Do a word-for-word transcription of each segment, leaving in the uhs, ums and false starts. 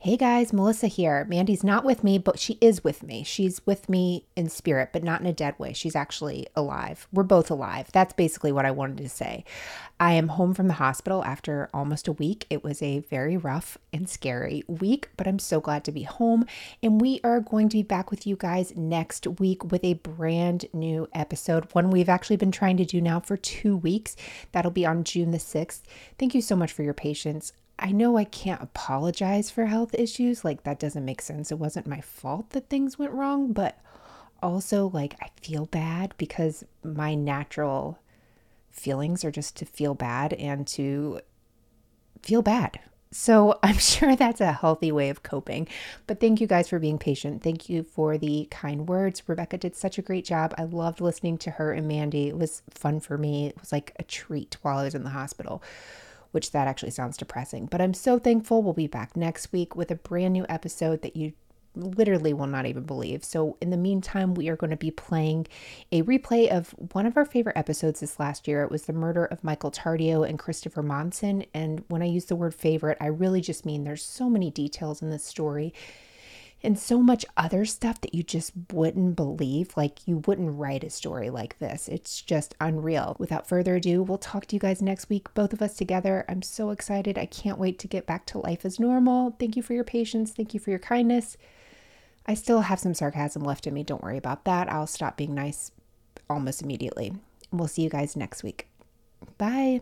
Hey guys, Melissa here. Mandy's not with me, but she is with me. She's with me in spirit, but not in a dead way. She's actually alive. We're both alive. That's basically what I wanted to say. I am home from the hospital after almost a week. It was a very rough and scary week, but I'm so glad to be home. And we are going to be back with you guys next week with a brand new episode, one we've actually been trying to do now for two weeks. That'll be on June the sixth. Thank you so much for your patience. I know I can't apologize for health issues. Like, that doesn't make sense. It wasn't my fault that things went wrong, but also, like, I feel bad because my natural feelings are just to feel bad and to feel bad. So I'm sure that's a healthy way of coping. But thank you guys for being patient. Thank you for the kind words. Rebecca did such a great job. I loved listening to her and Mandy. It was fun for me. It was like a treat while I was in the hospital, which that actually sounds depressing. But I'm so thankful. We'll be back next week with a brand new episode that you literally will not even believe. So in the meantime, we are going to be playing a replay of one of our favorite episodes this last year. It was the murder of Michael Tardio and Christopher Monson. And when I use the word favorite, I really just mean there's so many details in this story and so much other stuff that you just wouldn't believe. Like, you wouldn't write a story like this. It's just unreal. Without further ado, we'll talk to you guys next week, both of us together. I'm so excited. I can't wait to get back to life as normal. Thank you for your patience. Thank you for your kindness. I still have some sarcasm left in me. Don't worry about that. I'll stop being nice almost immediately. We'll see you guys next week. Bye.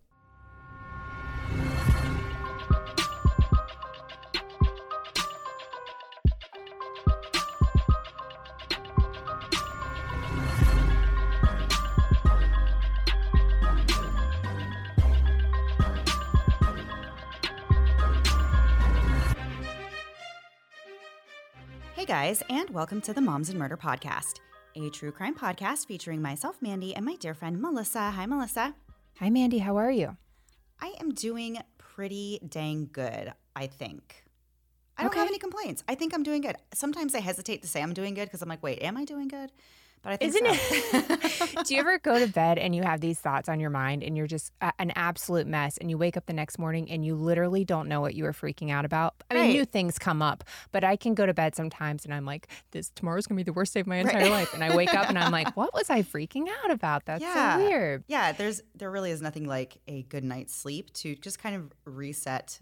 Hey guys, and welcome to the Moms and Murder Podcast, a true crime podcast featuring myself, Mandy, and my dear friend, Melissa. Hi, Melissa. Hi, Mandy. How are you? I am doing pretty dang good, I think. I don't Okay. have any complaints. I think I'm doing good. Sometimes I hesitate to say I'm doing good because I'm like, wait, am I doing good? But I think Isn't so. it? Do you ever go to bed and you have these thoughts on your mind and you're just a- an absolute mess, and you wake up the next morning and you literally don't know what you were freaking out about? I mean, Right. new things come up, but I can go to bed sometimes and I'm like, this tomorrow's going to be the worst day of my entire Right. life. And I wake up and I'm like, what was I freaking out about? That's Yeah. so weird. Yeah, there's there really is nothing like a good night's sleep to just kind of reset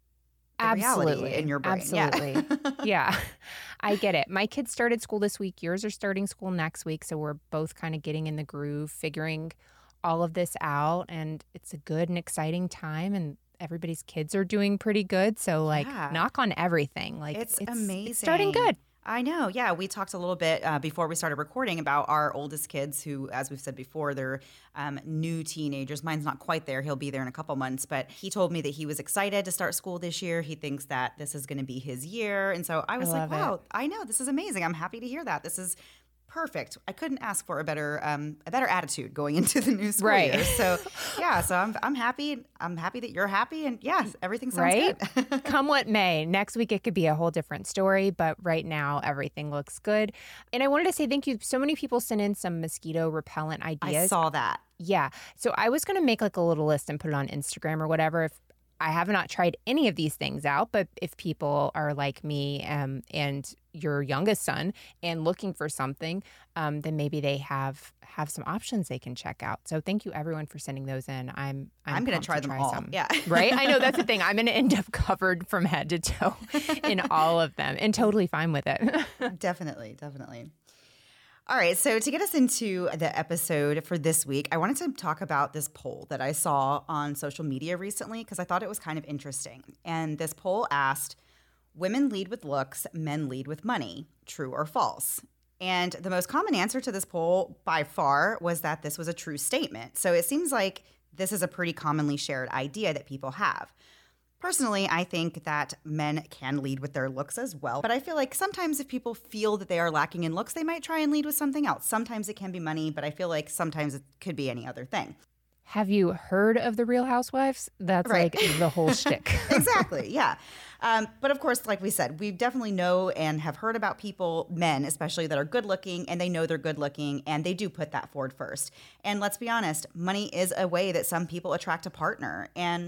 the Absolutely. reality in your brain. Absolutely. Yeah. Yeah, I get it. My kids started school this week. Yours are starting school next week. So we're both kind of getting in the groove, figuring all of this out. And it's a good and exciting time. And everybody's kids are doing pretty good. So, like, Yeah. knock on everything. Like, It's, it's amazing. It's starting good. I know. Yeah. We talked a little bit uh, before we started recording about our oldest kids who, as we've said before, they're um, new teenagers. Mine's not quite there. He'll be there in a couple months. But he told me that he was excited to start school this year. He thinks that this is going to be his year. And so I was I like, love it. wow, I know. This is amazing. I'm happy to hear that. This is perfect. I couldn't ask for a better um, a better attitude going into the new school Right. year. So yeah, so I'm I'm happy. I'm happy that you're happy, and yeah, everything sounds Right? good. Come what may. Next week, it could be a whole different story, but right now, everything looks good. And I wanted to say thank you. So many people sent in some mosquito repellent ideas. I saw that. Yeah. So I was going to make like a little list and put it on Instagram or whatever. If I have not tried any of these things out, but if people are like me um, and your youngest son and looking for something, um, then maybe they have have some options they can check out. So thank you everyone for sending those in. I'm I'm, I'm, going pumped to try them all. some. Yeah. Right? I know that's the thing. I'm going to end up covered from head to toe in all of them and totally fine with it. Definitely, definitely. All right, so to get us into the episode for this week, I wanted to talk about this poll that I saw on social media recently because I thought it was kind of interesting. And this poll asked, women lead with looks, men lead with money, true or false? And the most common answer to this poll by far was that this was a true statement. So it seems like this is a pretty commonly shared idea that people have. Personally, I think that men can lead with their looks as well. But I feel like sometimes if people feel that they are lacking in looks, they might try and lead with something else. Sometimes it can be money, but I feel like sometimes it could be any other thing. Have you heard of The Real Housewives? That's Right. like the whole shtick. Exactly, yeah. Um, but of course, like we said, we definitely know and have heard about people, men especially, that are good looking, and they know they're good looking, and they do put that forward first. And let's be honest, money is a way that some people attract a partner. And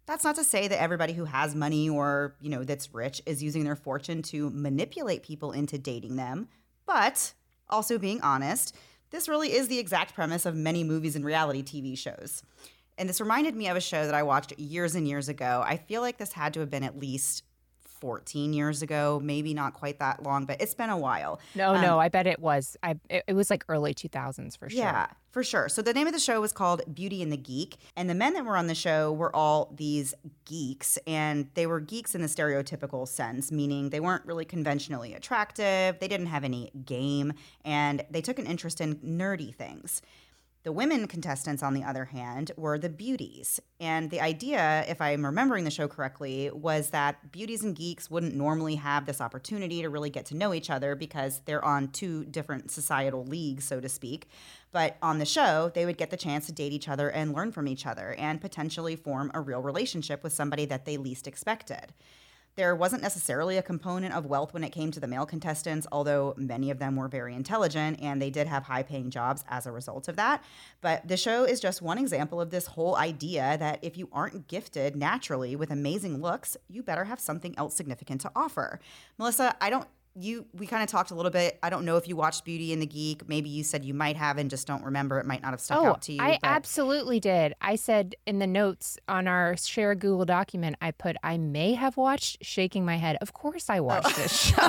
That's not to say that everybody who has money or, you know, that's rich is using their fortune to manipulate people into dating them. But also being honest, this really is the exact premise of many movies and reality T V shows. And this reminded me of a show that I watched years and years ago. I feel like this had to have been at least fourteen years ago, maybe not quite that long, but it's been a while. No, Um, no, I bet it was. I it, it was like early two thousands for sure. Yeah, for sure. So the name of the show was called Beauty and the Geek. And the men that were on the show were all these geeks. And they were geeks in the stereotypical sense, meaning they weren't really conventionally attractive. They didn't have any game. And they took an interest in nerdy things. The women contestants, on the other hand, were the beauties. And the idea, if I'm remembering the show correctly, was that beauties and geeks wouldn't normally have this opportunity to really get to know each other because they're on two different societal leagues, so to speak. But on the show, they would get the chance to date each other and learn from each other and potentially form a real relationship with somebody that they least expected. There wasn't necessarily a component of wealth when it came to the male contestants, although many of them were very intelligent and they did have high-paying jobs as a result of that. But the show is just one example of this whole idea that if you aren't gifted naturally with amazing looks, you better have something else significant to offer. Melissa, I don't You, we kind of talked a little bit. I don't know if you watched Beauty and the Geek. Maybe you said you might have and just don't remember. It might not have stuck Oh, out to you. I but- absolutely did. I said in the notes on our share Google document, I put, I may have watched, shaking my head. Of course I watched Oh. this show.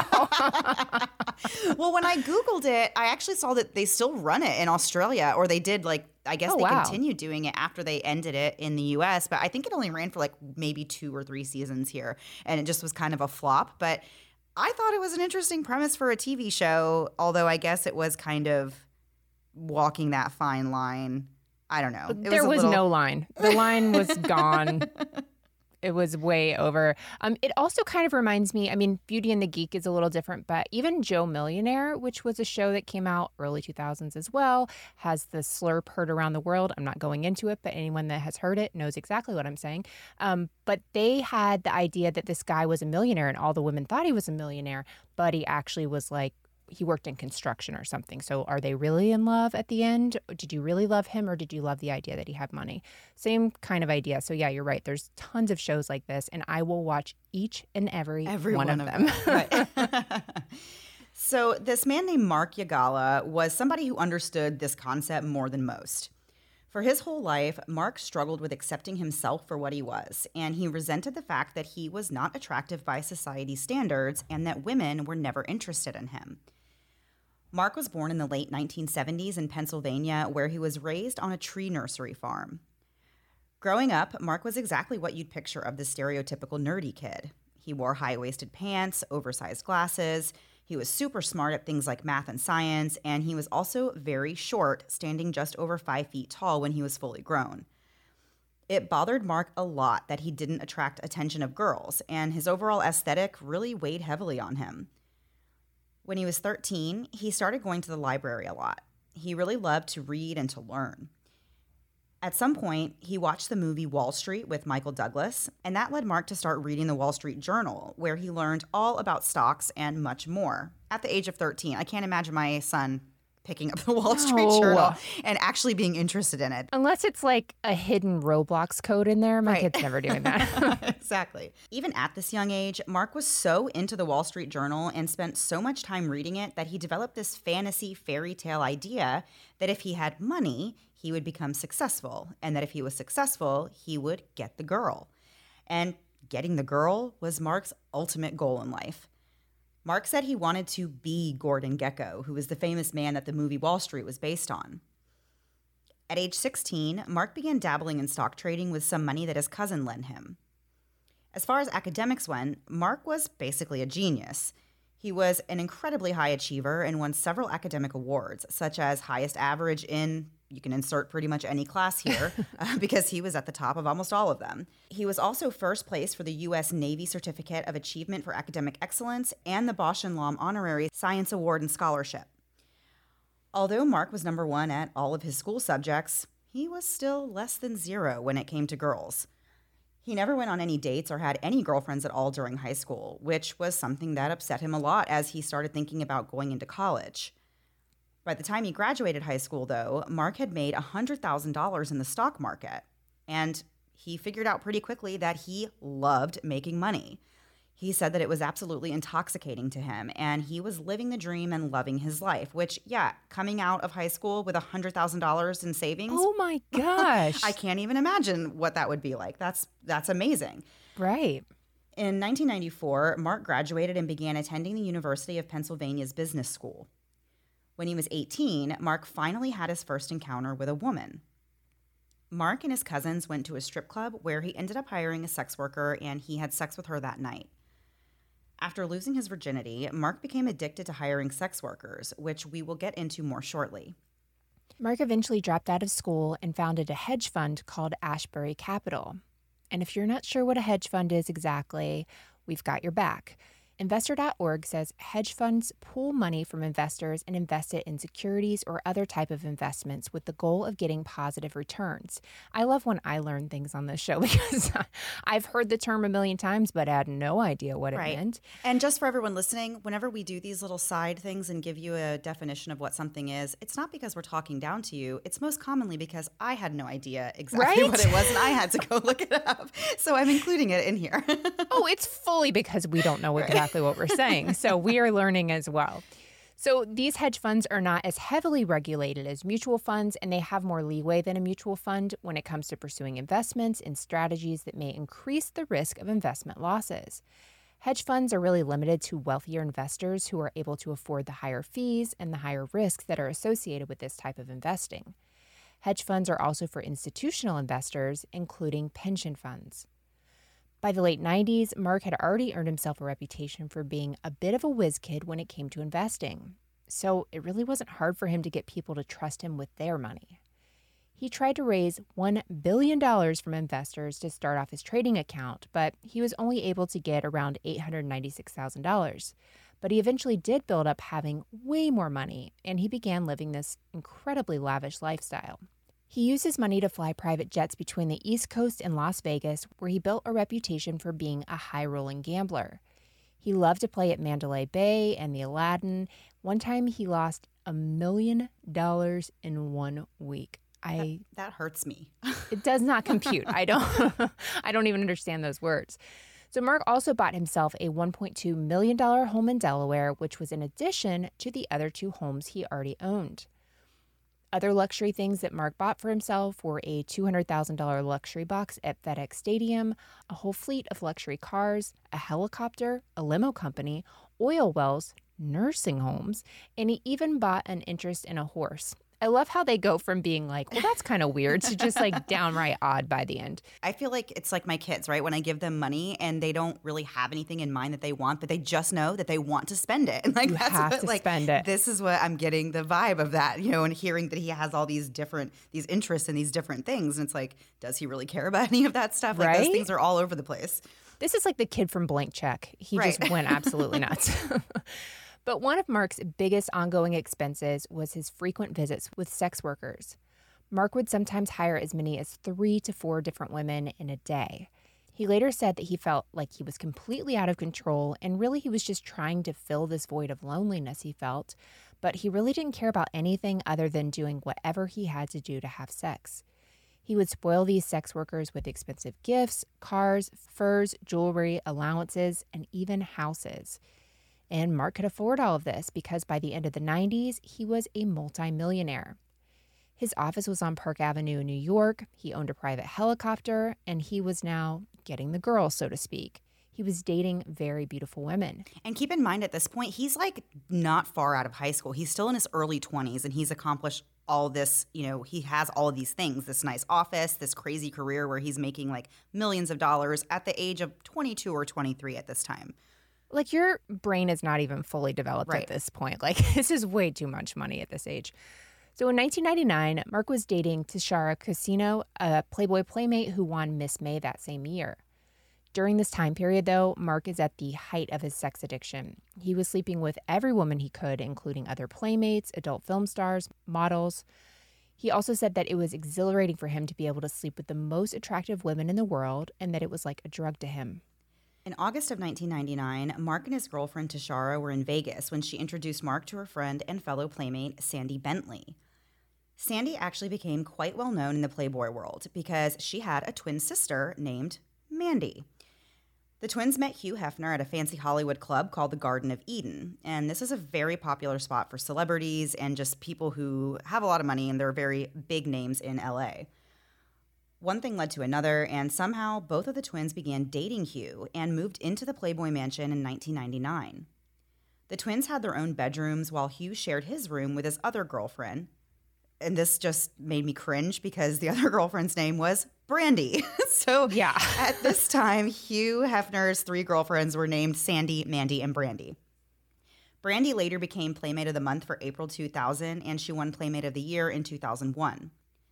Well, when I Googled it, I actually saw that they still run it in Australia, or they did, like, I guess Oh, they wow. continued doing it after they ended it in the U S, but I think it only ran for like maybe two or three seasons here, and it just was kind of a flop. But I thought it was an interesting premise for a T V show, although I guess it was kind of walking that fine line. I don't know. It there a was little- no line. The line was gone. It was way over. Um, it also kind of reminds me, I mean, Beauty and the Geek is a little different, but even Joe Millionaire, which was a show that came out early two thousands as well, has the slurp heard around the world. I'm not going into it, but anyone that has heard it knows exactly what I'm saying. Um, but they had the idea that this guy was a millionaire and all the women thought he was a millionaire, but he actually was like, he worked in construction or something. So are they really in love at the end? Did you really love him, or did you love the idea that he had money? Same kind of idea. So yeah, you're right. There's tons of shows like this, and I will watch each and every, Every one, one of of them. them. Right. So this man named Mark Yagala was somebody who understood this concept more than most. For his whole life, Mark struggled with accepting himself for what he was, and he resented the fact that he was not attractive by society's standards and that women were never interested in him. Mark was born in the late nineteen seventies in Pennsylvania, where he was raised on a tree nursery farm. Growing up, Mark was exactly what you'd picture of the stereotypical nerdy kid. He wore high-waisted pants, oversized glasses. He was super smart at things like math and science, and he was also very short, standing just over five feet tall when he was fully grown. It bothered Mark a lot that he didn't attract attention of girls, and his overall aesthetic really weighed heavily on him. When he was thirteen, he started going to the library a lot. He really loved to read and to learn. At some point, he watched the movie Wall Street with Michael Douglas, and that led Mark to start reading the Wall Street Journal, where he learned all about stocks and much more. At the age of thirteen, I can't imagine my son picking up the Wall Street No. Journal and actually being interested in it. Unless it's like a hidden Roblox code in there. My Right. kid's never doing that. Exactly. Even at this young age, Mark was so into the Wall Street Journal and spent so much time reading it that he developed this fantasy fairy tale idea that if he had money, he would become successful, and that if he was successful, he would get the girl. And getting the girl was Mark's ultimate goal in life. Mark said he wanted to be Gordon Gekko, who was the famous man that the movie Wall Street was based on. At age sixteen, Mark began dabbling in stock trading with some money that his cousin lent him. As far as academics went, Mark was basically a genius. He was an incredibly high achiever and won several academic awards, such as highest average in, you can insert pretty much any class here, uh, because he was at the top of almost all of them. He was also first place for the U S Navy Certificate of Achievement for Academic Excellence and the Bosch and Lomb Honorary Science Award and Scholarship. Although Mark was number one at all of his school subjects, he was still less than zero when it came to girls. He never went on any dates or had any girlfriends at all during high school, which was something that upset him a lot as he started thinking about going into college. By the time he graduated high school, though, Mark had made one hundred thousand dollars in the stock market. And he figured out pretty quickly that he loved making money. He said that it was absolutely intoxicating to him, and he was living the dream and loving his life, which, yeah, coming out of high school with one hundred thousand dollars in savings. Oh, my gosh. I can't even imagine what that would be like. That's that's amazing. Right. In nineteen ninety-four, Mark graduated and began attending the University of Pennsylvania's business school. When he was eighteen, Mark finally had his first encounter with a woman. Mark and his cousins went to a strip club where he ended up hiring a sex worker, and he had sex with her that night. After losing his virginity, Mark became addicted to hiring sex workers, which we will get into more shortly. Mark eventually dropped out of school and founded a hedge fund called Ashbury Capital. And if you're not sure what a hedge fund is exactly, we've got your back. Investor dot org says hedge funds pool money from investors and invest it in securities or other type of investments with the goal of getting positive returns. I love when I learn things on this show because I've heard the term a million times, but I had no idea what it Right. meant. And just for everyone listening, whenever we do these little side things and give you a definition of what something is, it's not because we're talking down to you. It's most commonly because I had no idea exactly Right? what it was, and I had to go look it up. So I'm including it in here. Oh, it's fully because we don't know exactly what we're saying. So we are learning as well. So these hedge funds are not as heavily regulated as mutual funds, and they have more leeway than a mutual fund when it comes to pursuing investments and strategies that may increase the risk of investment losses. Hedge funds are really limited to wealthier investors who are able to afford the higher fees and the higher risks that are associated with this type of investing. Hedge funds are also for institutional investors, including pension funds. By the late nineties, Mark had already earned himself a reputation for being a bit of a whiz kid when it came to investing. So it really wasn't hard for him to get people to trust him with their money. He tried to raise one billion dollars from investors to start off his trading account, but he was only able to get around eight hundred ninety-six thousand dollars. But he eventually did build up having way more money, and he began living this incredibly lavish lifestyle. He used his money to fly private jets between the East Coast and Las Vegas, where he built a reputation for being a high-rolling gambler. He loved to play at Mandalay Bay and the Aladdin. One time he lost a million dollars in one week. I That, that hurts me. It does not compute. I don't I don't even understand those words. So Mark also bought himself a one point two million dollars home in Delaware, which was in addition to the other two homes he already owned. Other luxury things that Mark bought for himself were a two hundred thousand dollars luxury box at FedEx Stadium, a whole fleet of luxury cars, a helicopter, a limo company, oil wells, nursing homes, and he even bought an interest in a horse. I love how they go from being like, well, that's kind of weird, to just like downright odd by the end. I feel like it's like my kids, right? When I give them money and they don't really have anything in mind that they want, but they just know that they want to spend it. And like You that's have what, to like, spend it. This is what I'm getting the vibe of that, you know, and hearing that he has all these different these interests in these different things. And it's like, does he really care about any of that stuff? Like Right? those things are all over the place. This is like the kid from Blank Check. He Right. just went absolutely nuts. But one of Mark's biggest ongoing expenses was his frequent visits with sex workers. Mark would sometimes hire as many as three to four different women in a day. He later said that he felt like he was completely out of control, and really he was just trying to fill this void of loneliness he felt, but he really didn't care about anything other than doing whatever he had to do to have sex. He would spoil these sex workers with expensive gifts, cars, furs, jewelry, allowances, and even houses. And Mark could afford all of this because by the end of the nineties, he was a multimillionaire. His office was on Park Avenue in New York. He owned a private helicopter, and he was now getting the girl, so to speak. He was dating very beautiful women. And keep in mind at this point, he's like not far out of high school. He's still in his early twenties and he's accomplished all this, you know, he has all of these things, this nice office, this crazy career where he's making like millions of dollars at the age of twenty-two or twenty-three at this time. Like, your brain is not even fully developed Right. at this point. Like, this is way too much money at this age. So in nineteen ninety-nine, Mark was dating Tashara Casino, a Playboy playmate who won Miss May that same year. During this time period, though, Mark is at the height of his sex addiction. He was sleeping with every woman he could, including other playmates, adult film stars, models. He also said that it was exhilarating for him to be able to sleep with the most attractive women in the world, and that it was like a drug to him. In August of nineteen ninety-nine, Mark and his girlfriend Tashara were in Vegas when she introduced Mark to her friend and fellow playmate Sandy Bentley. Sandy actually became quite well known in the Playboy world because she had a twin sister named Mandy. The twins met Hugh Hefner at a fancy Hollywood club called the Garden of Eden, and this is a very popular spot for celebrities and just people who have a lot of money, and they're very big names in L A. One thing led to another, and somehow both of the twins began dating Hugh and moved into the Playboy Mansion in nineteen ninety-nine. The twins had their own bedrooms while Hugh shared his room with his other girlfriend. And this just made me cringe because the other girlfriend's name was Brandy. So yeah. At this time, Hugh Hefner's three girlfriends were named Sandy, Mandy, and Brandy. Brandy later became Playmate of the Month for April two thousand, and she won Playmate of the Year in two thousand one.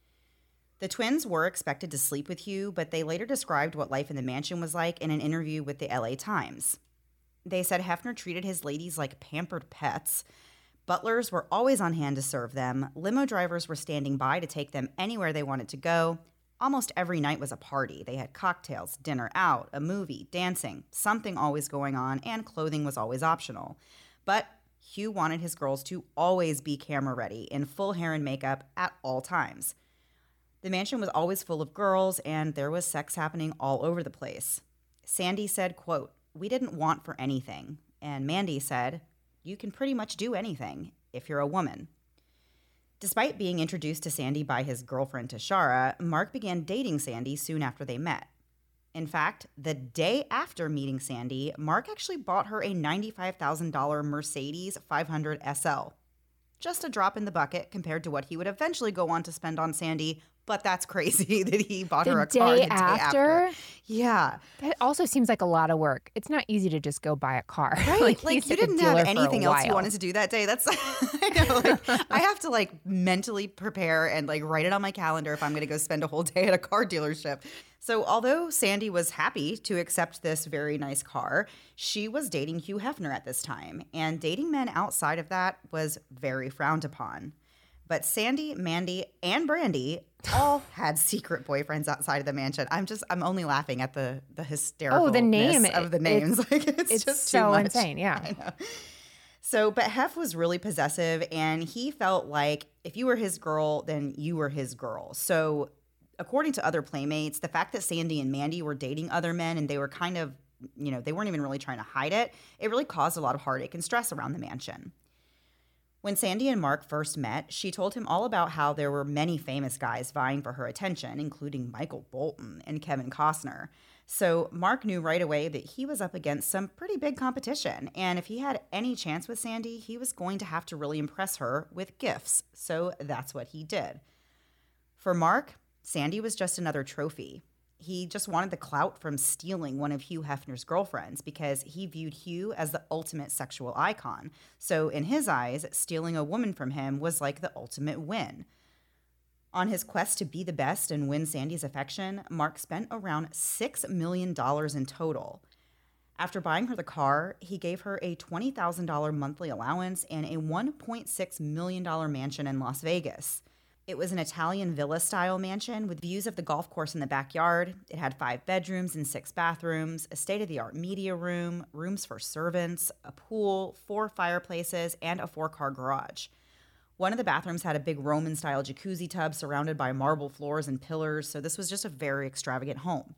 The twins were expected to sleep with Hugh, but they later described what life in the mansion was like in an interview with the L A Times. They said Hefner treated his ladies like pampered pets. Butlers were always on hand to serve them. Limo drivers were standing by to take them anywhere they wanted to go. Almost every night was a party. They had cocktails, dinner out, a movie, dancing, something always going on, and clothing was always optional. But Hugh wanted his girls to always be camera ready in full hair and makeup at all times. The mansion was always full of girls, and there was sex happening all over the place. Sandy said, quote, "We didn't want for anything." And Mandy said, "You can pretty much do anything if you're a woman." Despite being introduced to Sandy by his girlfriend Tashara, Mark began dating Sandy soon after they met. In fact, the day after meeting Sandy, Mark actually bought her a ninety-five thousand dollars Mercedes five hundred S L. Just a drop in the bucket compared to what he would eventually go on to spend on Sandy, but that's crazy that he bought the her a car the day after? after. Yeah. That also seems like a lot of work. It's not easy to just go buy a car. Right? like, like you didn't have anything else you wanted to do that day. That's I know. Like, I have to like mentally prepare and like write it on my calendar if I'm going to go spend a whole day at a car dealership. So although Sandy was happy to accept this very nice car, she was dating Hugh Hefner at this time, and dating men outside of that was very frowned upon. But Sandy, Mandy, and Brandy all had secret boyfriends outside of the mansion. I'm just, I'm only laughing at the the hysterical oh, the name of the names. It's, like it's, it's just so too much. insane. Yeah. I know. So, but Hef was really possessive, and he felt like if you were his girl, then you were his girl. So, according to other playmates, the fact that Sandy and Mandy were dating other men and they were kind of, you know, they weren't even really trying to hide it, it really caused a lot of heartache and stress around the mansion. When Sandy and Mark first met, she told him all about how there were many famous guys vying for her attention, including Michael Bolton and Kevin Costner. So Mark knew right away that he was up against some pretty big competition, and if he had any chance with Sandy, he was going to have to really impress her with gifts. So that's what he did. For Mark, Sandy was just another trophy. He just wanted the clout from stealing one of Hugh Hefner's girlfriends because he viewed Hugh as the ultimate sexual icon. So in his eyes, stealing a woman from him was like the ultimate win. On his quest to be the best and win Sandy's affection, Mark spent around six million dollars in total. After buying her the car, he gave her a twenty thousand dollars monthly allowance and a one point six million dollars mansion in Las Vegas. It was an Italian villa-style mansion with views of the golf course in the backyard. It had five bedrooms and six bathrooms, a state-of-the-art media room, rooms for servants, a pool, four fireplaces, and a four-car garage. One of the bathrooms had a big Roman-style jacuzzi tub surrounded by marble floors and pillars, so this was just a very extravagant home.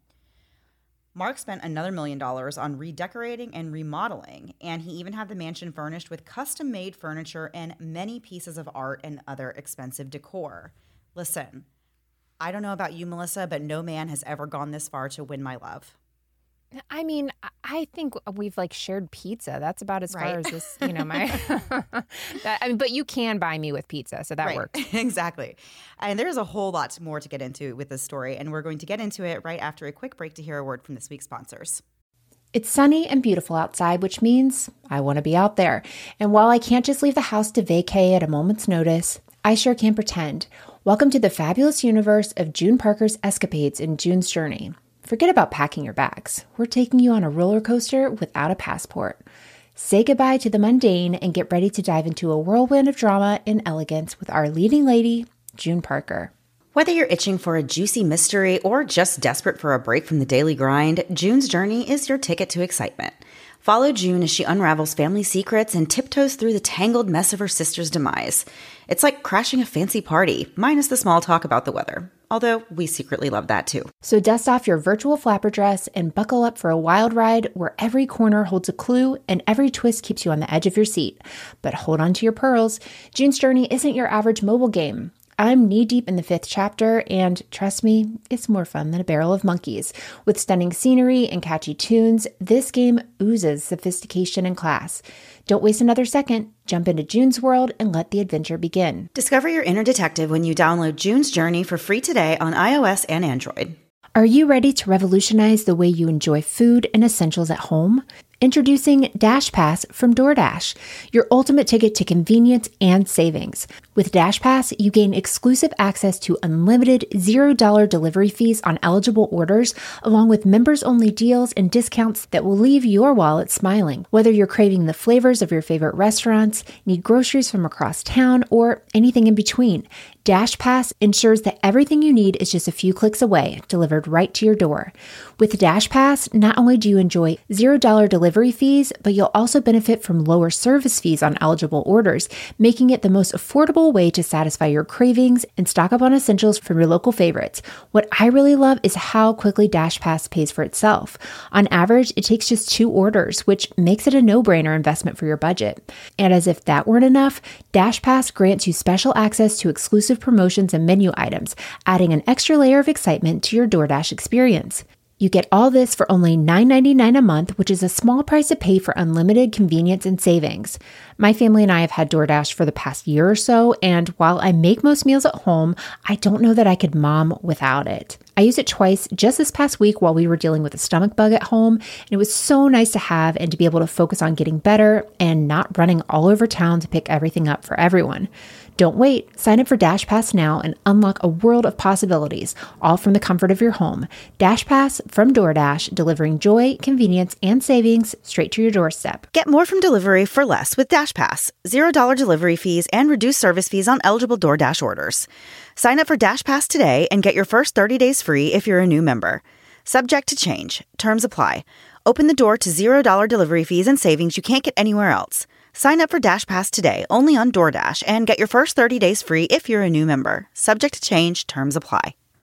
Mark spent another million dollars on redecorating and remodeling, and he even had the mansion furnished with custom-made furniture and many pieces of art and other expensive decor. Listen, I don't know about you, Melissa, but no man has ever gone this far to win my love. I mean, I think we've like shared pizza. That's about as right. far as this, you know, my, that, I mean, but you can buy me with pizza. So that right. works. Exactly. And there's a whole lot more to get into with this story. And we're going to get into it right after a quick break to hear a word from this week's sponsors. It's sunny and beautiful outside, which means I want to be out there. And while I can't just leave the house to vacay at a moment's notice, I sure can pretend. Welcome to the fabulous universe of June Parker's escapades in June's Journey. Forget about packing your bags. We're taking you on a roller coaster without a passport. Say goodbye to the mundane and get ready to dive into a whirlwind of drama and elegance with our leading lady, June Parker. Whether you're itching for a juicy mystery or just desperate for a break from the daily grind, June's Journey is your ticket to excitement. Follow June as she unravels family secrets and tiptoes through the tangled mess of her sister's demise. It's like crashing a fancy party, minus the small talk about the weather. Although we secretly love that too. So dust off your virtual flapper dress and buckle up for a wild ride where every corner holds a clue and every twist keeps you on the edge of your seat. But hold on to your pearls. June's Journey isn't your average mobile game. I'm knee-deep in the fifth chapter, and trust me, it's more fun than a barrel of monkeys. With stunning scenery and catchy tunes, this game oozes sophistication and class. Don't waste another second. Jump into June's world and let the adventure begin. Discover your inner detective when you download June's Journey for free today on iOS and Android. Are you ready to revolutionize the way you enjoy food and essentials at home? Introducing DashPass from DoorDash, your ultimate ticket to convenience and savings. With DashPass, you gain exclusive access to unlimited zero dollar delivery fees on eligible orders, along with members-only deals and discounts that will leave your wallet smiling. Whether you're craving the flavors of your favorite restaurants, need groceries from across town, or anything in between, DashPass ensures that everything you need is just a few clicks away, delivered right to your door. With DashPass, not only do you enjoy zero dollar delivery fees, but you'll also benefit from lower service fees on eligible orders, making it the most affordable way to satisfy your cravings and stock up on essentials from your local favorites. What I really love is how quickly DashPass pays for itself. On average, it takes just two orders, which makes it a no-brainer investment for your budget. And as if that weren't enough, DashPass grants you special access to exclusive promotions and menu items, adding an extra layer of excitement to your DoorDash experience. You get all this for only nine ninety-nine a month, which is a small price to pay for unlimited convenience and savings. My family and I have had DoorDash for the past year or so, and while I make most meals at home, I don't know that I could mom without it. I used it twice just this past week while we were dealing with a stomach bug at home, and it was so nice to have and to be able to focus on getting better and not running all over town to pick everything up for everyone. Don't wait. Sign up for DashPass now and unlock a world of possibilities, all from the comfort of your home. DashPass from DoorDash, delivering joy, convenience, and savings straight to your doorstep. Get more from delivery for less with DashPass. zero dollar delivery fees and reduced service fees on eligible DoorDash orders. Sign up for DashPass today and get your first thirty days free if you're a new member. Subject to change. Terms apply. Open the door to zero dollar delivery fees and savings you can't get anywhere else. Sign up for DashPass today only on DoorDash and get your first thirty days free if you're a new member. Subject to change. Terms apply.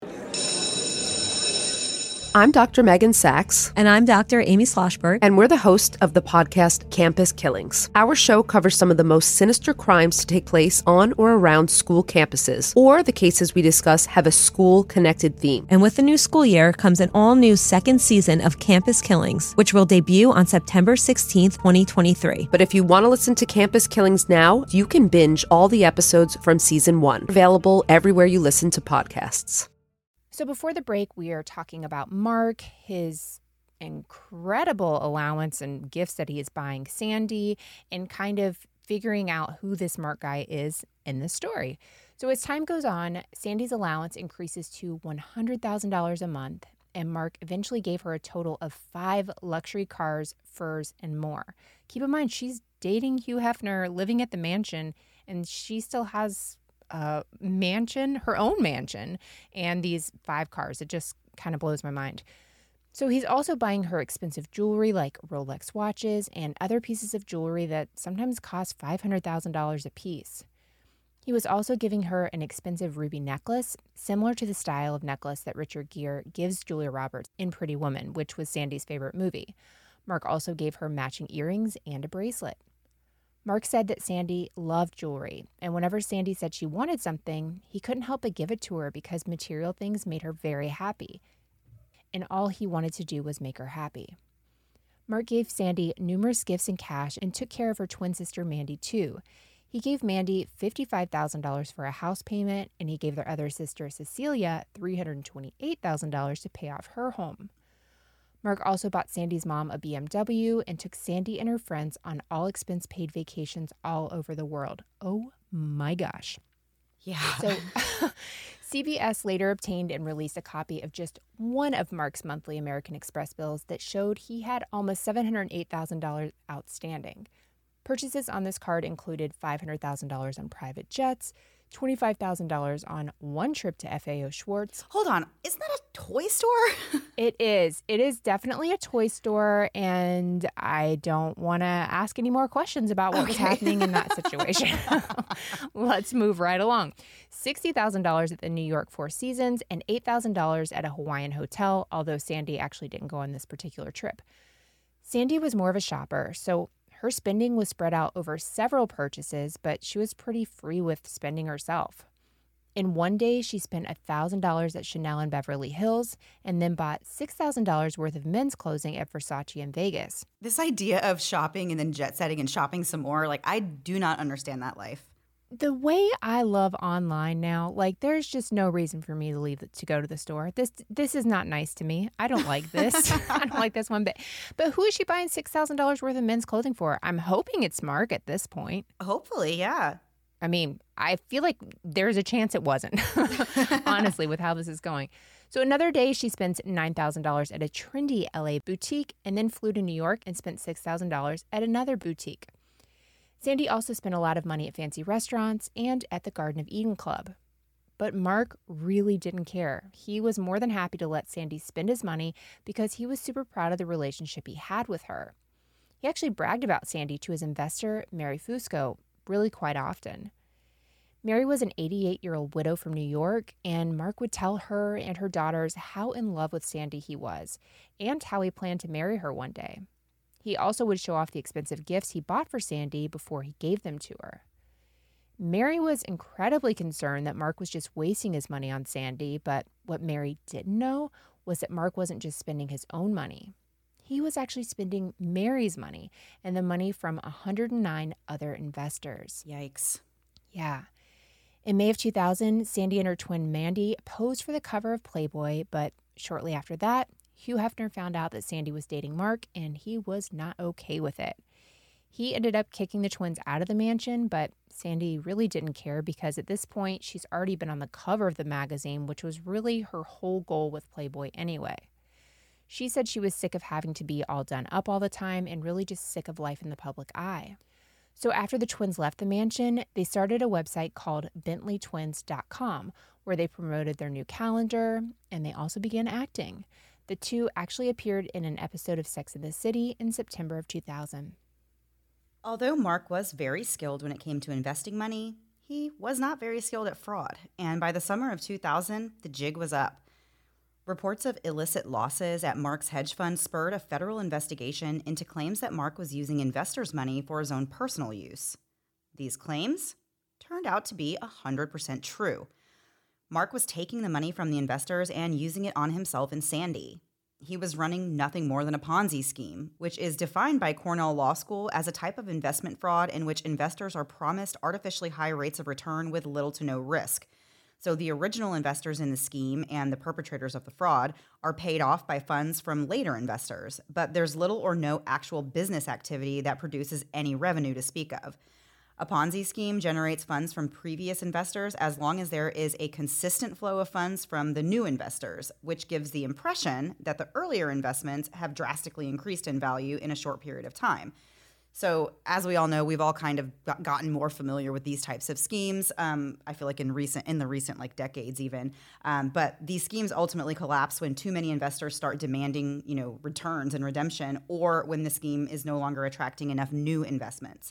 I'm Doctor Megan Sachs. And I'm Doctor Amy Schlossberg. And we're the host of the podcast Campus Killings. Our show covers some of the most sinister crimes to take place on or around school campuses, or the cases we discuss have a school-connected theme. And with the new school year comes an all-new second season of Campus Killings, which will debut on September sixteenth, twenty twenty-three. But if you want to listen to Campus Killings now, you can binge all the episodes from season one, available everywhere you listen to podcasts. So before the break, we are talking about Mark, his incredible allowance and gifts that he is buying Sandy, and kind of figuring out who this Mark guy is in the story. So as time goes on, Sandy's allowance increases to one hundred thousand dollars a month, and Mark eventually gave her a total of five luxury cars, furs, and more. Keep in mind, she's dating Hugh Hefner, living at the mansion, and she still has uh mansion, her own mansion, and these five cars. It just kind of blows my mind. So he's also buying her expensive jewelry like Rolex watches and other pieces of jewelry that sometimes cost five hundred thousand dollars a piece. He was also giving her an expensive ruby necklace, similar to the style of necklace that Richard Gere gives Julia Roberts in Pretty Woman, which was Sandy's favorite movie. Mark also gave her matching earrings and a bracelet. Mark said that Sandy loved jewelry, and whenever Sandy said she wanted something, he couldn't help but give it to her because material things made her very happy. And all he wanted to do was make her happy. Mark gave Sandy numerous gifts in cash and took care of her twin sister Mandy too. He gave Mandy fifty-five thousand dollars for a house payment, and he gave their other sister Cecilia three hundred twenty-eight thousand dollars to pay off her home. Mark also bought Sandy's mom a B M W and took Sandy and her friends on all-expense-paid vacations all over the world. Oh my gosh. Yeah. So C B S later obtained and released a copy of just one of Mark's monthly American Express bills that showed he had almost seven hundred eight thousand dollars outstanding. Purchases on this card included five hundred thousand dollars on private jets, twenty-five thousand dollars on one trip to F A O Schwarz. Hold on. Isn't that a toy store? It is. It is definitely a toy store, and I don't want to ask any more questions about what okay. was happening in that situation. Let's move right along. sixty thousand dollars at the New York Four Seasons and eight thousand dollars at a Hawaiian hotel, although Sandy actually didn't go on this particular trip. Sandy was more of a shopper, so her spending was spread out over several purchases, but she was pretty free with spending herself. In one day, she spent one thousand dollars at Chanel in Beverly Hills and then bought six thousand dollars worth of men's clothing at Versace in Vegas. This idea of shopping and then jet setting and shopping some more, like, I do not understand that life. The way I love online now, like, there's just no reason for me to leave to go to the store. This this is not nice to me. I don't like this. I don't like this one bit. But who is she buying six thousand dollars worth of men's clothing for? I'm hoping it's Mark at this point. Hopefully, yeah. I mean, I feel like there's a chance it wasn't, honestly, with how this is going. So another day, she spends nine thousand dollars at a trendy L A boutique and then flew to New York and spent six thousand dollars at another boutique. Sandy also spent a lot of money at fancy restaurants and at the Garden of Eden Club. But Mark really didn't care. He was more than happy to let Sandy spend his money because he was super proud of the relationship he had with her. He actually bragged about Sandy to his investor, Mary Fusco, really quite often. Mary was an eighty-eight-year-old widow from New York, and Mark would tell her and her daughters how in love with Sandy he was and how he planned to marry her one day. He also would show off the expensive gifts he bought for Sandy before he gave them to her. Mary was incredibly concerned that Mark was just wasting his money on Sandy, but what Mary didn't know was that Mark wasn't just spending his own money. He was actually spending Mary's money and the money from one hundred nine other investors. Yikes. Yeah. In May of two thousand, Sandy and her twin Mandy posed for the cover of Playboy, but shortly after that, Hugh Hefner found out that Sandy was dating Mark, and he was not okay with it. He ended up kicking the twins out of the mansion, but Sandy really didn't care because at this point, she's already been on the cover of the magazine, which was really her whole goal with Playboy anyway. She said she was sick of having to be all done up all the time and really just sick of life in the public eye. So after the twins left the mansion, they started a website called bentley twins dot com, where they promoted their new calendar, and they also began acting. The two actually appeared in an episode of Sex and the City in September of two thousand. Although Mark was very skilled when it came to investing money, he was not very skilled at fraud, and by the summer of two thousand, the jig was up. Reports of illicit losses at Mark's hedge fund spurred a federal investigation into claims that Mark was using investors' money for his own personal use. These claims turned out to be one hundred percent true. Mark was taking the money from the investors and using it on himself and Sandy. He was running nothing more than a Ponzi scheme, which is defined by Cornell Law School as a type of investment fraud in which investors are promised artificially high rates of return with little to no risk. So the original investors in the scheme and the perpetrators of the fraud are paid off by funds from later investors, but there's little or no actual business activity that produces any revenue to speak of. A Ponzi scheme generates funds from previous investors as long as there is a consistent flow of funds from the new investors, which gives the impression that the earlier investments have drastically increased in value in a short period of time. So as we all know, we've all kind of gotten more familiar with these types of schemes. Um, I feel like in recent, in the recent like decades even. Um, but these schemes ultimately collapse when too many investors start demanding, you know, returns and redemption, or when the scheme is no longer attracting enough new investments.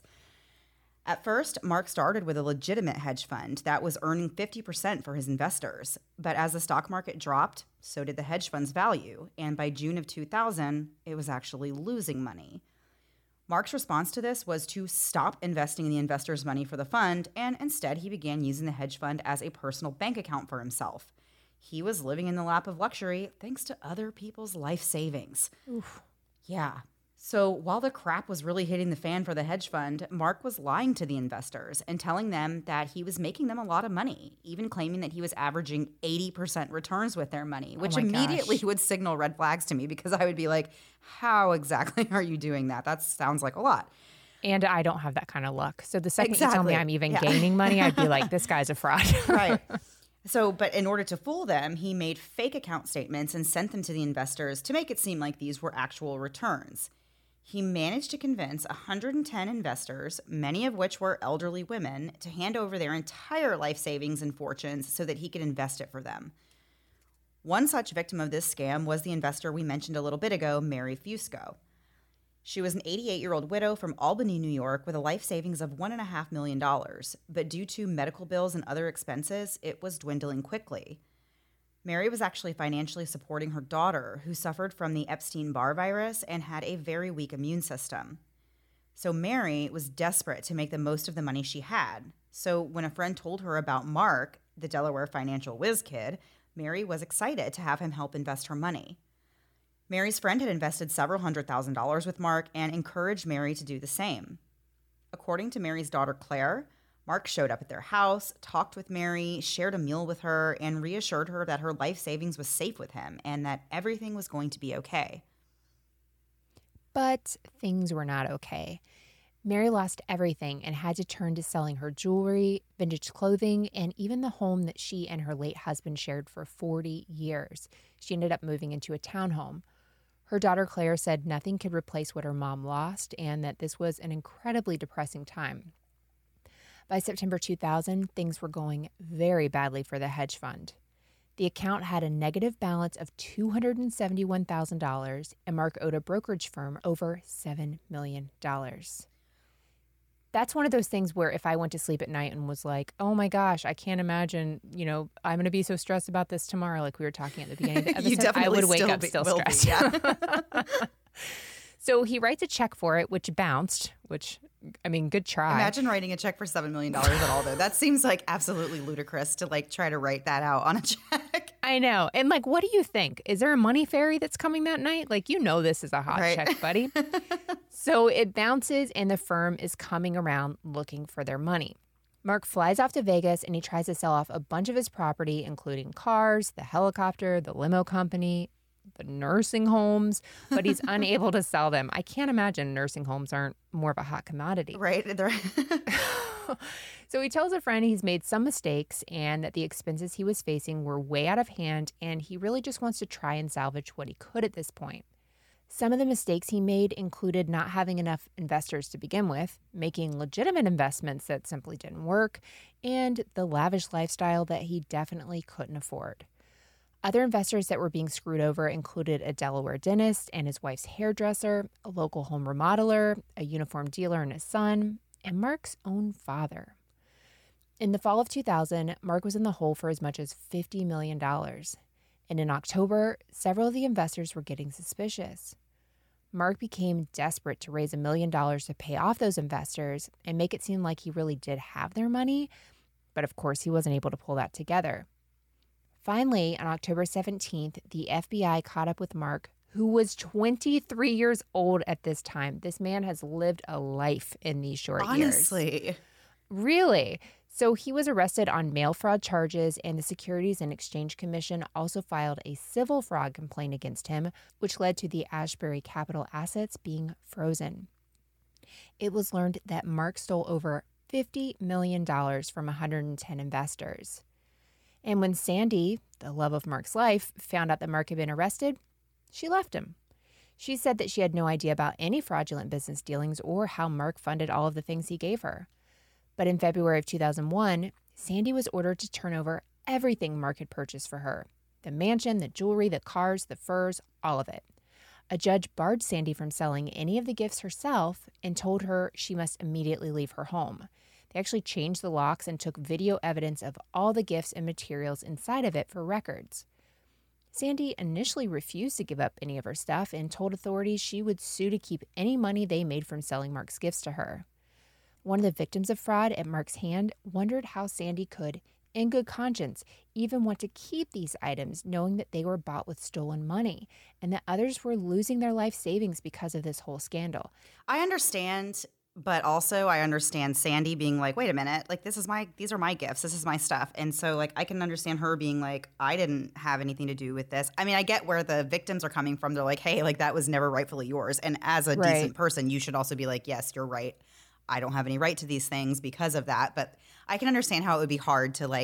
At first, Mark started with a legitimate hedge fund that was earning fifty percent for his investors. But as the stock market dropped, so did the hedge fund's value. And by June of two thousand, it was actually losing money. Mark's response to this was to stop investing the investors' money for the fund, and instead he began using the hedge fund as a personal bank account for himself. He was living in the lap of luxury thanks to other people's life savings. Oof. Yeah. So while the crap was really hitting the fan for the hedge fund, Mark was lying to the investors and telling them that he was making them a lot of money, even claiming that he was averaging eighty percent returns with their money, which oh immediately gosh. would signal red flags to me because I would be like, how exactly are you doing that? That sounds like a lot. And I don't have that kind of luck. So the second exactly. you tell me I'm even yeah. gaining money, I'd be like, this guy's a fraud. Right. So, but in order to fool them, he made fake account statements and sent them to the investors to make it seem like these were actual returns. He managed to convince one hundred ten investors, many of which were elderly women, to hand over their entire life savings and fortunes so that he could invest it for them. One such victim of this scam was the investor we mentioned a little bit ago, Mary Fusco. She was an eighty-eight-year-old widow from Albany, New York, with a life savings of one point five million dollars, but due to medical bills and other expenses, it was dwindling quickly. Mary was actually financially supporting her daughter, who suffered from the Epstein-Barr virus and had a very weak immune system. So Mary was desperate to make the most of the money she had. So when a friend told her about Mark, the Delaware financial whiz kid, Mary was excited to have him help invest her money. Mary's friend had invested several hundred thousand dollars with Mark and encouraged Mary to do the same. According to Mary's daughter, Claire, Mark showed up at their house, talked with Mary, shared a meal with her, and reassured her that her life savings was safe with him and that everything was going to be okay. But things were not okay. Mary lost everything and had to turn to selling her jewelry, vintage clothing, and even the home that she and her late husband shared for forty years. She ended up moving into a townhome. Her daughter Claire said nothing could replace what her mom lost and that this was an incredibly depressing time. By September two thousand, things were going very badly for the hedge fund. The account had a negative balance of two hundred seventy-one thousand dollars, and Mark owed a brokerage firm over seven million dollars. That's one of those things where if I went to sleep at night and was like, oh my gosh, I can't imagine, you know, I'm going to be so stressed about this tomorrow, like we were talking at the beginning of the episode, you definitely I would wake still up be, still will stressed. Be, yeah. So he writes a check for it, which bounced, which, I mean, good try. Imagine writing a check for seven million dollars at all, though. That seems like absolutely ludicrous to like try to write that out on a check. I know. And like, what do you think? Is there a money fairy that's coming that night? Like, you know this is a hot right. check, buddy. So it bounces and the firm is coming around looking for their money. Mark flies off to Vegas and he tries to sell off a bunch of his property, including cars, the helicopter, the limo company, the nursing homes, but he's unable to sell them. I can't imagine nursing homes aren't more of a hot commodity. Right. So he tells a friend he's made some mistakes and that the expenses he was facing were way out of hand, and he really just wants to try and salvage what he could at this point. Some of the mistakes he made included not having enough investors to begin with, making legitimate investments that simply didn't work, and the lavish lifestyle that he definitely couldn't afford. Other investors that were being screwed over included a Delaware dentist and his wife's hairdresser, a local home remodeler, a uniform dealer and his son, and Mark's own father. In the fall of two thousand, Mark was in the hole for as much as fifty million dollars. And in October, several of the investors were getting suspicious. Mark became desperate to raise a million dollars to pay off those investors and make it seem like he really did have their money, but of course he wasn't able to pull that together. Finally, on October seventeenth, the F B I caught up with Mark, who was twenty-three years old at this time. This man has lived a life in these short Honestly. years. Honestly. Really? So he was arrested on mail fraud charges, and the Securities and Exchange Commission also filed a civil fraud complaint against him, which led to the Ashbury Capital assets being frozen. It was learned that Mark stole over fifty million dollars from one hundred ten investors. And when Sandy, the love of Mark's life, found out that Mark had been arrested, she left him. She said that she had no idea about any fraudulent business dealings or how Mark funded all of the things he gave her. But in February of two thousand one, Sandy was ordered to turn over everything Mark had purchased for her. The mansion, the jewelry, the cars, the furs, all of it. A judge barred Sandy from selling any of the gifts herself and told her she must immediately leave her home. They actually changed the locks and took video evidence of all the gifts and materials inside of it for records. Sandy initially refused to give up any of her stuff and told authorities she would sue to keep any money they made from selling Mark's gifts to her. One of the victims of fraud at Mark's hand wondered how Sandy could, in good conscience, even want to keep these items knowing that they were bought with stolen money and that others were losing their life savings because of this whole scandal. I understand, but also I understand Sandy being like, wait a minute, like this is my, these are my gifts, this is my stuff. And so like I can understand her being like, I didn't have anything to do with this. I mean, I get where the victims are coming from. They're like, hey, like that was never rightfully yours. And as a Right. decent person, you should also be like, yes, you're right. I don't have any right to these things because of that. But I can understand how it would be hard to like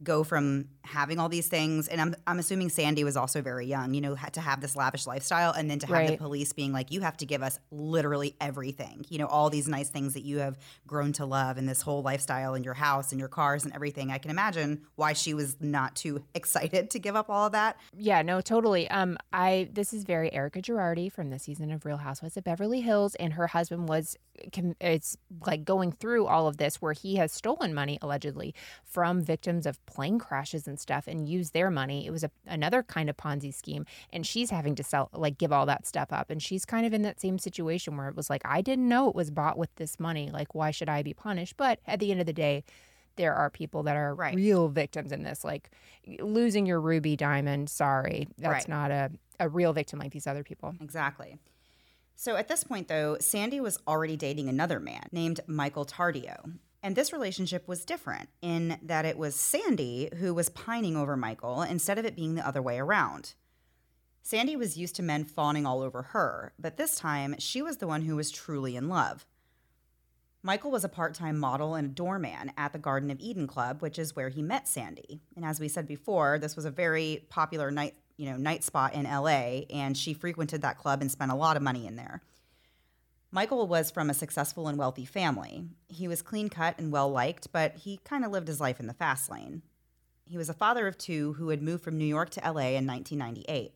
go from having all these things, and I'm I'm assuming Sandy was also very young, you know, had to have this lavish lifestyle, and then to have Right. the police being like, you have to give us literally everything, you know, all these nice things that you have grown to love, and this whole lifestyle, and your house, and your cars, and everything. I can imagine why she was not too excited to give up all of that. Yeah, no, totally. Um, I this is very Erica Girardi from the season of Real Housewives of Beverly Hills, and her husband was, com- it's like going through all of this where he has stolen money allegedly from victims of plane crashes and stuff and used their money. It was a, another kind of Ponzi scheme, and she's having to sell, like, give all that stuff up, and she's kind of in that same situation where it was like, I didn't know it was bought with this money. Like, why should I be punished? But at the end of the day, there are people that are Right. real victims in this, like losing your ruby diamond. Sorry, that's Right. not a, a real victim like these other people. Exactly. So at this point, though, Sandy was already dating another man named Michael Tardio. And this relationship was different in that it was Sandy who was pining over Michael instead of it being the other way around. Sandy was used to men fawning all over her, but this time she was the one who was truly in love. Michael was a part-time model and a doorman at the Garden of Eden Club, which is where he met Sandy. And as we said before, this was a very popular night, you know, night spot in L A, and she frequented that club and spent a lot of money in there. Michael was from a successful and wealthy family. He was clean-cut and well-liked, but he kind of lived his life in the fast lane. He was a father of two who had moved from New York to L A in nineteen ninety-eight.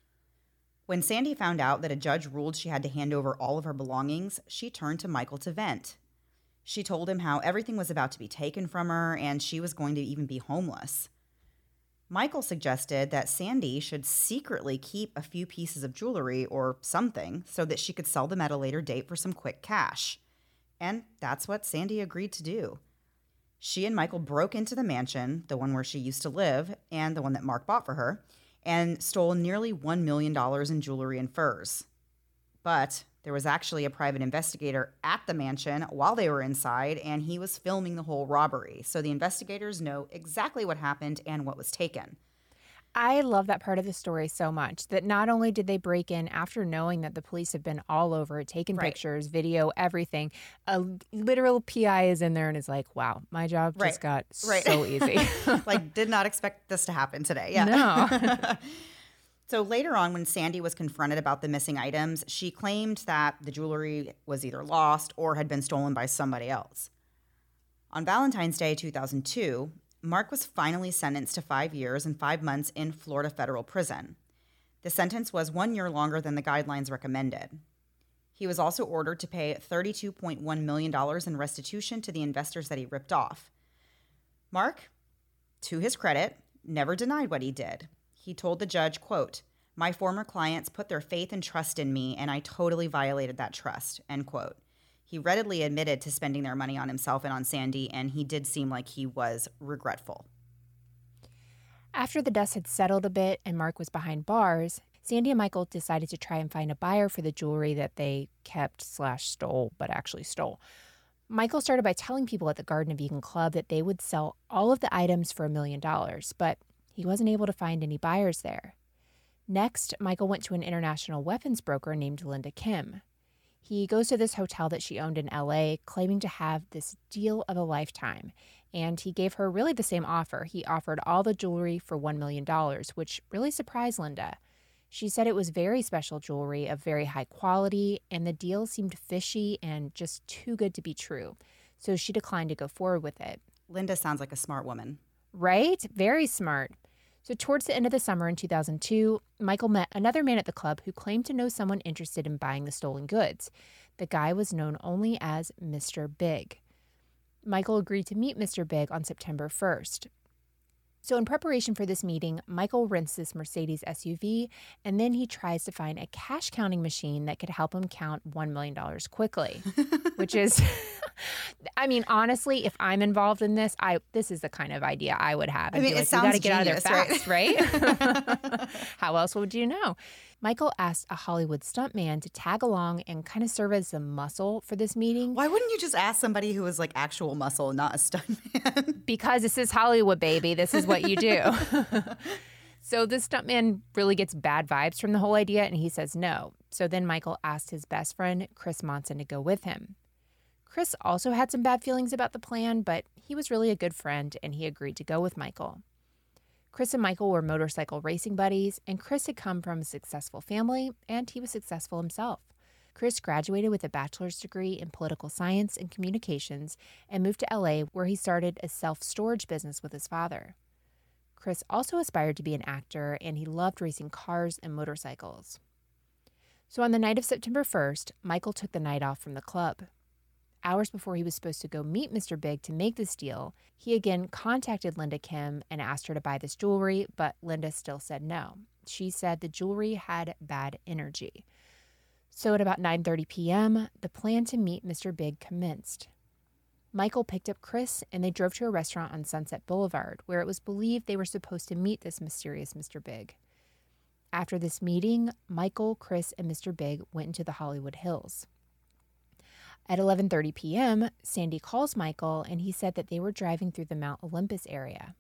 When Sandy found out that a judge ruled she had to hand over all of her belongings, she turned to Michael to vent. She told him how everything was about to be taken from her and she was going to even be homeless. Michael suggested that Sandy should secretly keep a few pieces of jewelry or something so that she could sell them at a later date for some quick cash. And that's what Sandy agreed to do. She and Michael broke into the mansion, the one where she used to live and the one that Mark bought for her, and stole nearly one million dollars in jewelry and furs. But there was actually a private investigator at the mansion while they were inside, and he was filming the whole robbery. So the investigators know exactly what happened and what was taken. I love that part of the story so much, that not only did they break in after knowing that the police have been all over it, taking Right. pictures, video, everything, a literal P I is in there and is like, wow, my job Right. just got Right. so easy. Like, did not expect this to happen today. Yeah. No. So later on, when Sandy was confronted about the missing items, she claimed that the jewelry was either lost or had been stolen by somebody else. On Valentine's Day two thousand two, Mark was finally sentenced to five years and five months in Florida federal prison. The sentence was one year longer than the guidelines recommended. He was also ordered to pay thirty-two point one million dollars in restitution to the investors that he ripped off. Mark, to his credit, never denied what he did. He told the judge, quote, "My former clients put their faith and trust in me, and I totally violated that trust," end quote. He readily admitted to spending their money on himself and on Sandy, and he did seem like he was regretful. After the dust had settled a bit and Mark was behind bars, Sandy and Michael decided to try and find a buyer for the jewelry that they kept slash stole, but actually stole. Michael started by telling people at the Garden of Eden Club that they would sell all of the items for a million dollars, but he wasn't able to find any buyers there. Next, Michael went to an international weapons broker named Linda Kim. He goes to this hotel that she owned in L A, claiming to have this deal of a lifetime. And he gave her really the same offer. He offered all the jewelry for one million dollars, which really surprised Linda. She said it was very special jewelry of very high quality, and the deal seemed fishy and just too good to be true. So she declined to go forward with it. Linda sounds like a smart woman. Right? Very smart. So towards the end of the summer in two thousand two, Michael met another man at the club who claimed to know someone interested in buying the stolen goods. The guy was known only as Mister Big. Michael agreed to meet Mister Big on September first. So in preparation for this meeting, Michael rents this Mercedes S U V, and then he tries to find a cash counting machine that could help him count one million dollars quickly, which is, I mean, honestly, if I'm involved in this, I this is the kind of idea I would have. I I'd mean, be it like, sounds we got to get out of there genius, fast, right? How else would you know? Michael asked a Hollywood stuntman to tag along and kind of serve as the muscle for this meeting. Why wouldn't you just ask somebody who was like actual muscle, not a stuntman? Because this is Hollywood, baby. This is what you do. So this stuntman really gets bad vibes from the whole idea, and he says no. So then Michael asked his best friend, Chris Monson, to go with him. Chris also had some bad feelings about the plan, but he was really a good friend and he agreed to go with Michael. Chris and Michael were motorcycle racing buddies, and Chris had come from a successful family, and he was successful himself. Chris graduated with a bachelor's degree in political science and communications and moved to L A, where he started a self-storage business with his father. Chris also aspired to be an actor, and he loved racing cars and motorcycles. So on the night of September first, Michael took the night off from the club. Hours before he was supposed to go meet Mister Big to make this deal, he again contacted Linda Kim and asked her to buy this jewelry, but Linda still said no. She said the jewelry had bad energy. So at about nine thirty p.m., the plan to meet Mister Big commenced. Michael picked up Chris and they drove to a restaurant on Sunset Boulevard, where it was believed they were supposed to meet this mysterious Mister Big. After this meeting, Michael, Chris, and Mister Big went into the Hollywood Hills. At eleven thirty p.m., Sandy calls Michael and he said that they were driving through the Mount Olympus area.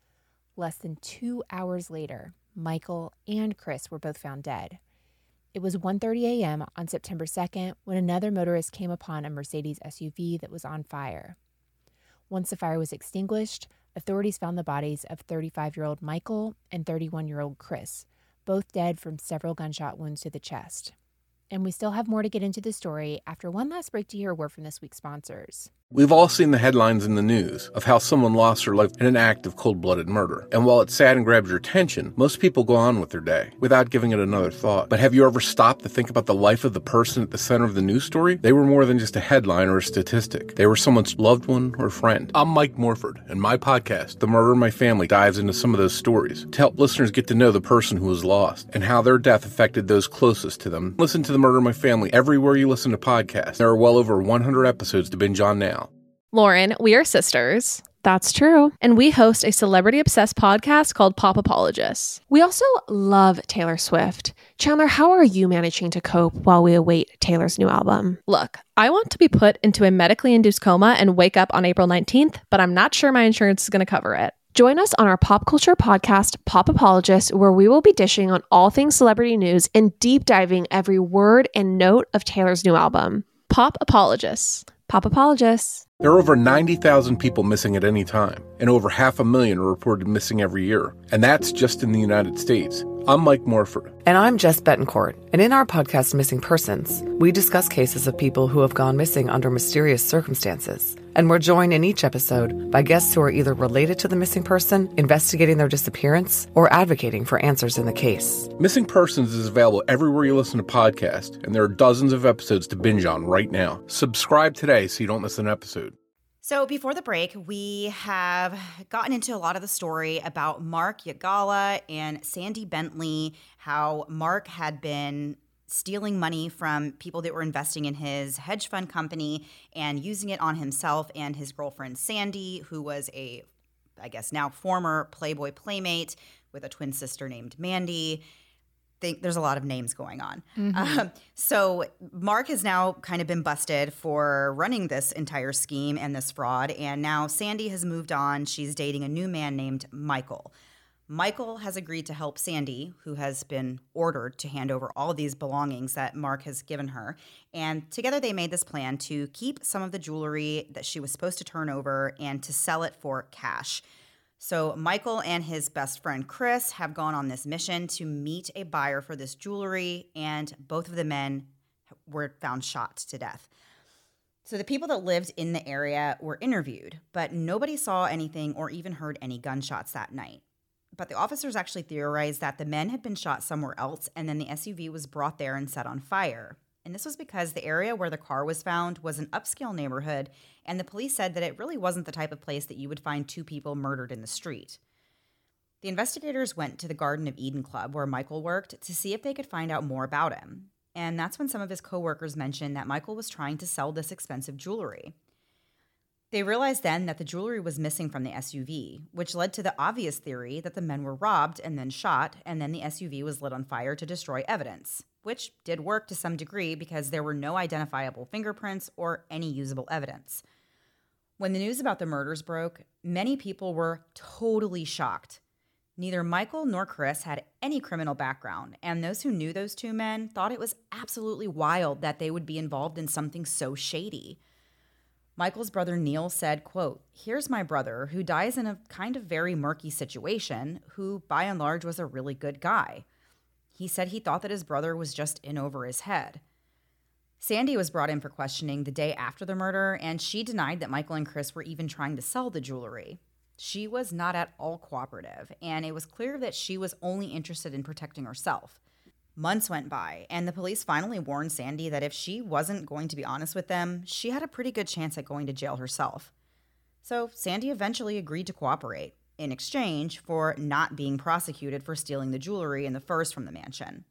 Less than two hours later, Michael and Chris were both found dead. It was one thirty a.m. on September second when another motorist came upon a Mercedes S U V that was on fire. Once the fire was extinguished, authorities found the bodies of thirty-five-year-old Michael and thirty-one-year-old Chris, both dead from several gunshot wounds to the chest. And we still have more to get into the story after one last break to hear a word from this week's sponsors. We've all seen the headlines in the news of how someone lost their life in an act of cold-blooded murder. And while it's sad and grabs your attention, most people go on with their day without giving it another thought. But have you ever stopped to think about the life of the person at the center of the news story? They were more than just a headline or a statistic. They were someone's loved one or friend. I'm Mike Morford, and my podcast, The Murder in My Family, dives into some of those stories to help listeners get to know the person who was lost and how their death affected those closest to them. Listen to The Murder in My Family everywhere you listen to podcasts. There are well over one hundred episodes to binge on now. Lauren, we are sisters. That's true. And we host a celebrity-obsessed podcast called Pop Apologists. We also love Taylor Swift. Chandler, how are you managing to cope while we await Taylor's new album? Look, I want to be put into a medically induced coma and wake up on April nineteenth, but I'm not sure my insurance is going to cover it. Join us on our pop culture podcast, Pop Apologists, where we will be dishing on all things celebrity news and deep diving every word and note of Taylor's new album. Pop Apologists. Pop Apologists. There are over ninety thousand people missing at any time, and over half a million are reported missing every year. And that's just in the United States. I'm Mike Morford. And I'm Jess Betancourt. And in our podcast, Missing Persons, we discuss cases of people who have gone missing under mysterious circumstances. And we're joined in each episode by guests who are either related to the missing person, investigating their disappearance, or advocating for answers in the case. Missing Persons is available everywhere you listen to podcasts, and there are dozens of episodes to binge on right now. Subscribe today so you don't miss an episode. So before the break, we have gotten into a lot of the story about Mark Yagala and Sandy Bentley, how Mark had been stealing money from people that were investing in his hedge fund company and using it on himself and his girlfriend Sandy, who was a, I guess now former Playboy playmate with a twin sister named Mandy. Think there's a lot of names going on. Mm-hmm. Um, so Mark has now kind of been busted for running this entire scheme and this fraud. And now Sandy has moved on. She's dating a new man named Michael. Michael has agreed to help Sandy, who has been ordered to hand over all of these belongings that Mark has given her. And together they made this plan to keep some of the jewelry that she was supposed to turn over and to sell it for cash. So Michael and his best friend Chris have gone on this mission to meet a buyer for this jewelry, and both of the men were found shot to death. So the people that lived in the area were interviewed, but nobody saw anything or even heard any gunshots that night. But the officers actually theorized that the men had been shot somewhere else, and then the S U V was brought there and set on fire. And this was because the area where the car was found was an upscale neighborhood, and the police said that it really wasn't the type of place that you would find two people murdered in the street. The investigators went to the Garden of Eden Club, where Michael worked, to see if they could find out more about him. And that's when some of his coworkers mentioned that Michael was trying to sell this expensive jewelry. They realized then that the jewelry was missing from the S U V, which led to the obvious theory that the men were robbed and then shot, and then the S U V was lit on fire to destroy evidence, which did work to some degree because there were no identifiable fingerprints or any usable evidence. When the news about the murders broke, many people were totally shocked. Neither Michael nor Chris had any criminal background, and those who knew those two men thought it was absolutely wild that they would be involved in something so shady. Michael's brother Neil said, quote, "Here's my brother who dies in a kind of very murky situation, who by and large was a really good guy." He said he thought that his brother was just in over his head. Sandy was brought in for questioning the day after the murder, and she denied that Michael and Chris were even trying to sell the jewelry. She was not at all cooperative, and it was clear that she was only interested in protecting herself. Months went by, and the police finally warned Sandy that if she wasn't going to be honest with them, she had a pretty good chance at going to jail herself. So Sandy eventually agreed to cooperate, in exchange for not being prosecuted for stealing the jewelry in the first from the mansion.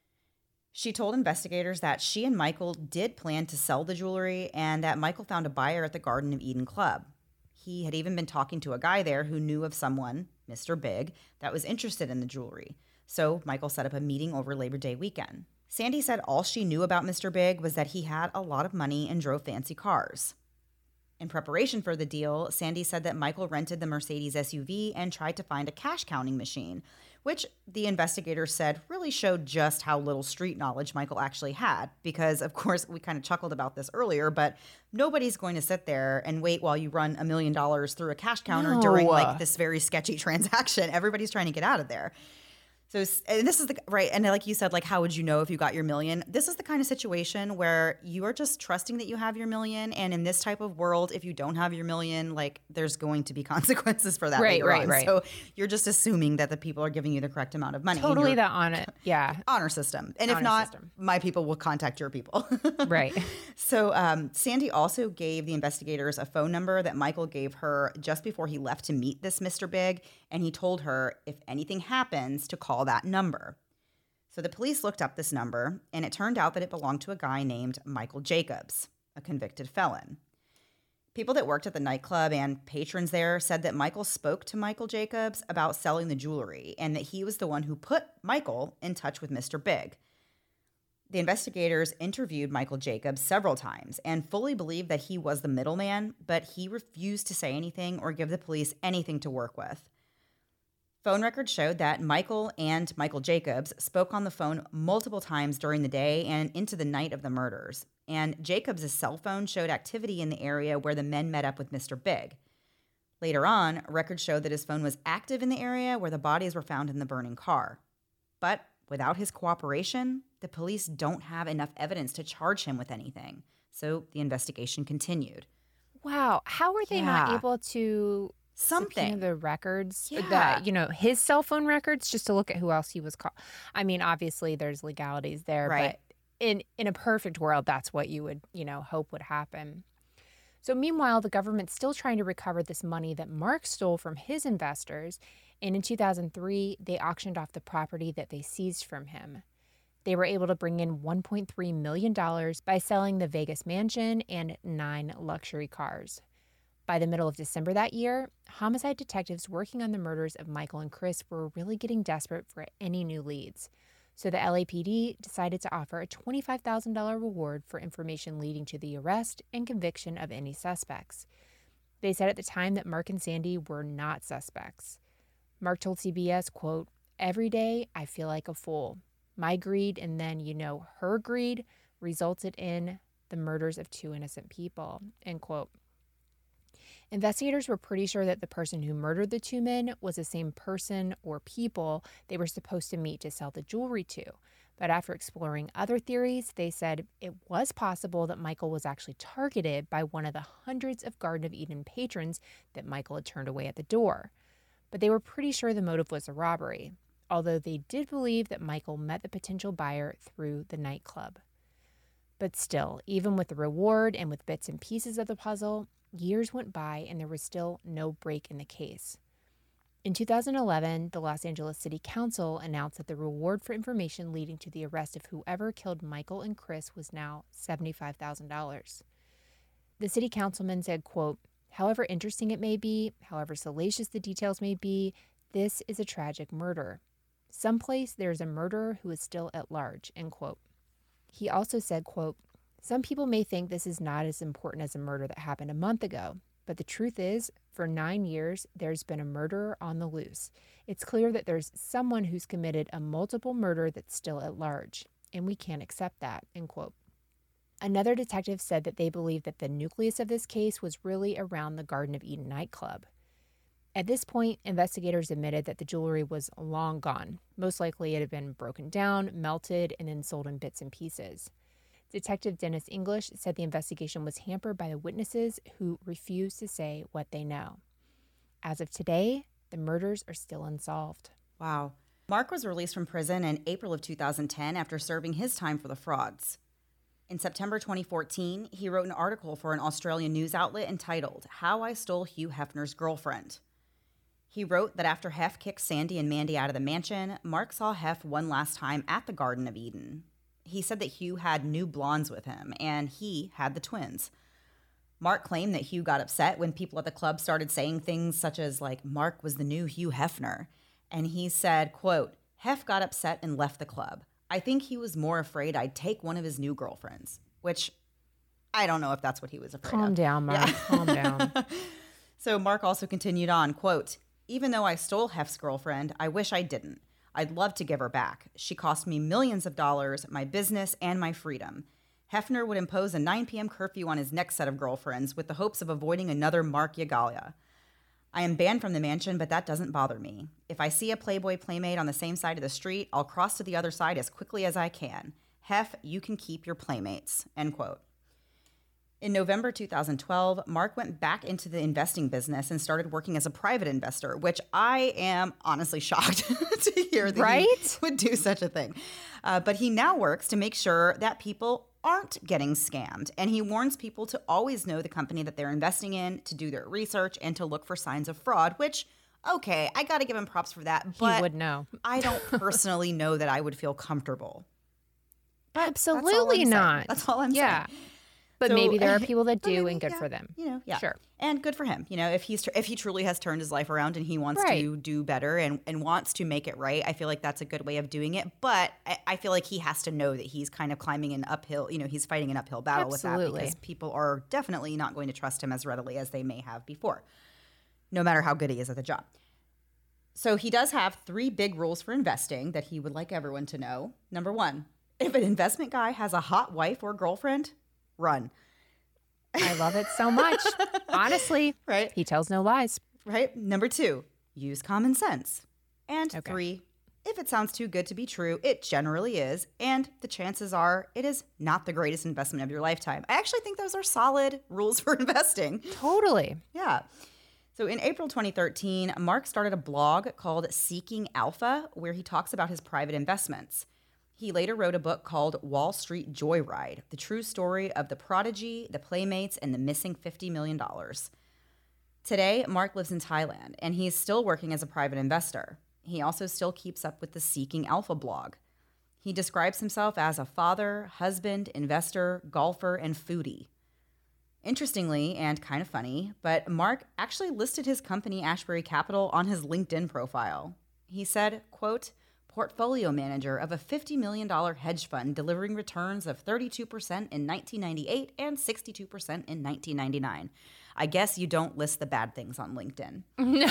She told investigators that she and Michael did plan to sell the jewelry and that Michael found a buyer at the Garden of Eden Club. He had even been talking to a guy there who knew of someone, Mister Big, that was interested in the jewelry. So Michael set up a meeting over Labor Day weekend. Sandy said all she knew about Mister Big was that he had a lot of money and drove fancy cars. In preparation for the deal, Sandy said that Michael rented the Mercedes S U V and tried to find a cash counting machine, which the investigators said really showed just how little street knowledge Michael actually had. Because, of course, we kind of chuckled about this earlier, but nobody's going to sit there and wait while you run a million dollars through a cash counter No. during like this very sketchy transaction. Everybody's trying to get out of there. So, and this is the, right, and like you said, like, how would you know if you got your million? This is the kind of situation where you are just trusting that you have your million, and in this type of world, if you don't have your million, like, there's going to be consequences for that Right, later right, on. right. So you're just assuming that the people are giving you the correct amount of money. in Totally your the on it. Yeah. honor system. And if Honor not, system. my people will contact your people. Right. So um, Sandy also gave the investigators a phone number that Michael gave her just before he left to meet this Mister Big, and he told her if anything happens to call that number. So the police looked up this number, and it turned out that it belonged to a guy named Michael Jacobs, a convicted felon. People that worked at the nightclub and patrons there said that Michael spoke to Michael Jacobs about selling the jewelry and that he was the one who put Michael in touch with Mister Big. The investigators interviewed Michael Jacobs several times and fully believed that he was the middleman, but he refused to say anything or give the police anything to work with. Phone records showed that Michael and Michael Jacobs spoke on the phone multiple times during the day and into the night of the murders. And Jacobs' cell phone showed activity in the area where the men met up with Mister Big. Later on, records showed that his phone was active in the area where the bodies were found in the burning car. But without his cooperation, the police don't have enough evidence to charge him with anything. So the investigation continued. Wow. How are they not Yeah. able to Something. subpoena the records? Yeah. That, you know, his cell phone records just to look at who else he was called. I mean, obviously there's legalities there, Right. but in in a perfect world, that's what you would, you know, hope would happen. So meanwhile, the government's still trying to recover this money that Mark stole from his investors. And in two thousand three, they auctioned off the property that they seized from him. They were able to bring in one point three million dollars by selling the Vegas mansion and nine luxury cars. By the middle of December that year, homicide detectives working on the murders of Michael and Chris were really getting desperate for any new leads. So the L A P D decided to offer a twenty-five thousand dollars reward for information leading to the arrest and conviction of any suspects. They said at the time that Mark and Sandy were not suspects. Mark told C B S, quote, "Every day I feel like a fool. My greed and then, you know, her greed resulted in the murders of two innocent people," end quote. Investigators were pretty sure that the person who murdered the two men was the same person or people they were supposed to meet to sell the jewelry to. But after exploring other theories, they said it was possible that Michael was actually targeted by one of the hundreds of Garden of Eden patrons that Michael had turned away at the door. But they were pretty sure the motive was a robbery, although they did believe that Michael met the potential buyer through the nightclub. But still, even with the reward and with bits and pieces of the puzzle, years went by and there was still no break in the case. In two thousand eleven, the Los Angeles City Council announced that the reward for information leading to the arrest of whoever killed Michael and Chris was now seventy-five thousand dollars. The city councilman said, quote, "However interesting it may be, however salacious the details may be, this is a tragic murder. Someplace there is a murderer who is still at large," end quote. He also said, quote, "Some people may think this is not as important as a murder that happened a month ago, but the truth is, for nine years, there's been a murderer on the loose. It's clear that there's someone who's committed a multiple murder that's still at large, and we can't accept that," end quote. Another detective said that they believed that the nucleus of this case was really around the Garden of Eden nightclub. At this point, investigators admitted that the jewelry was long gone. Most likely it had been broken down, melted, and then sold in bits and pieces. Detective Dennis English said the investigation was hampered by the witnesses who refused to say what they know. As of today, the murders are still unsolved. Wow. Mark was released from prison in April of two thousand ten after serving his time for the frauds. In September twenty fourteen, he wrote an article for an Australian news outlet entitled, How I Stole Hugh Hefner's Girlfriend. He wrote that after Hef kicked Sandy and Mandy out of the mansion, Mark saw Hef one last time at the Garden of Eden. He said that Hugh had new blondes with him, and he had the twins. Mark claimed that Hugh got upset when people at the club started saying things such as, like, Mark was the new Hugh Hefner. And he said, quote, Hef got upset and left the club. I think he was more afraid I'd take one of his new girlfriends, which I don't know if that's what he was afraid Calm of. Calm down, Mark. Yeah. Calm down. So Mark also continued on, quote, even though I stole Hef's girlfriend, I wish I didn't. I'd love to give her back. She cost me millions of dollars, my business, and my freedom. Hefner would impose a nine p.m. curfew on his next set of girlfriends with the hopes of avoiding another Mark Yagalia. I am banned from the mansion, but that doesn't bother me. If I see a Playboy playmate on the same side of the street, I'll cross to the other side as quickly as I can. Hef, you can keep your playmates, end quote. In November two thousand twelve, Mark went back into the investing business and started working as a private investor, which I am honestly shocked to hear that right? he would do such a thing. Uh, but he now works to make sure that people aren't getting scammed. And he warns people to always know the company that they're investing in, to do their research, and to look for signs of fraud, which, okay, I got to give him props for that. But he would know. I don't personally know that I would feel comfortable. But Absolutely that's not. That's all I'm yeah. saying. But So, maybe there are people that do, maybe, and good yeah, for them. You know, yeah. Sure. And good for him. You know, if he's if he truly has turned his life around and he wants Right. to do better and, and wants to make it right, I feel like that's a good way of doing it. But I, I feel like he has to know that he's kind of climbing an uphill, you know, he's fighting an uphill battle Absolutely. with that because people are definitely not going to trust him as readily as they may have before, no matter how good he is at the job. So he does have three big rules for investing that he would like everyone to know. Number one, if an investment guy has a hot wife or girlfriend, run. I love it so much. Honestly, Right. He tells no lies. Right? Number two, use common sense. And Okay. three, if it sounds too good to be true, it generally is. And the chances are it is not the greatest investment of your lifetime. I actually think those are solid rules for investing. Totally. Yeah. So in April twenty thirteen, Mark started a blog called Seeking Alpha, where he talks about his private investments. He later wrote a book called Wall Street Joyride, the true story of the prodigy, the playmates, and the missing fifty million dollars. Today, Mark lives in Thailand, and he's still working as a private investor. He also still keeps up with the Seeking Alpha blog. He describes himself as a father, husband, investor, golfer, and foodie. Interestingly, and kind of funny, but Mark actually listed his company Ashbury Capital on his LinkedIn profile. He said, quote, portfolio manager of a fifty million dollars hedge fund delivering returns of thirty-two percent in nineteen ninety-eight and sixty-two percent in nineteen ninety-nine. I guess you don't list the bad things on LinkedIn.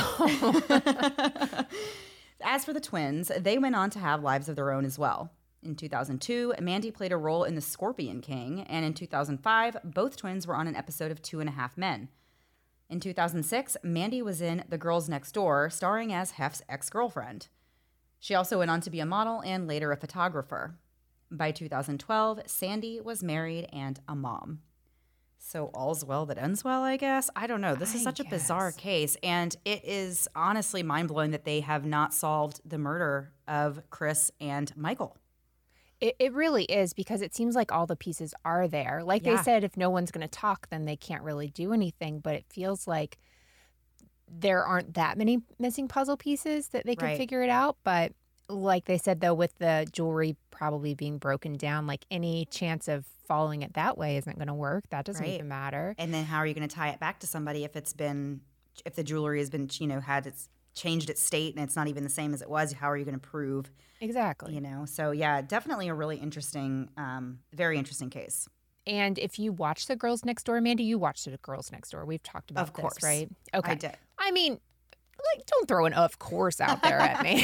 No. As for the twins, they went on to have lives of their own as well. In two thousand two, Mandy played a role in The Scorpion King, and in two thousand five, both twins were on an episode of Two and a Half Men. In two thousand six, Mandy was in The Girls Next Door, starring as Hef's ex-girlfriend. She also went on to be a model and later a photographer. By two thousand twelve, Sandy was married and a mom. So all's well that ends well, I guess. I don't know. This is I such a guess. bizarre case, and it is honestly mind-blowing that they have not solved the murder of Chris and Michael. It, it really is, because it seems like all the pieces are there. Like Yeah. they said, if no one's going to talk, then they can't really do anything. But it feels like there aren't that many missing puzzle pieces that they could Right. figure it out. But like they said, though, with the jewelry probably being broken down, like any chance of following it that way isn't going to work. That doesn't Right. even matter. And then how are you going to tie it back to somebody if it's been, if the jewelry has been, you know, had its changed its state and it's not even the same as it was? How are you going to prove, Exactly. you know? So yeah, definitely a really interesting, um, very interesting case. And if you watch The Girls Next Door, Mandy, you watched The Girls Next Door. We've talked about Of course. this, right? Okay. I did. I mean, like, don't throw an of course out there at me.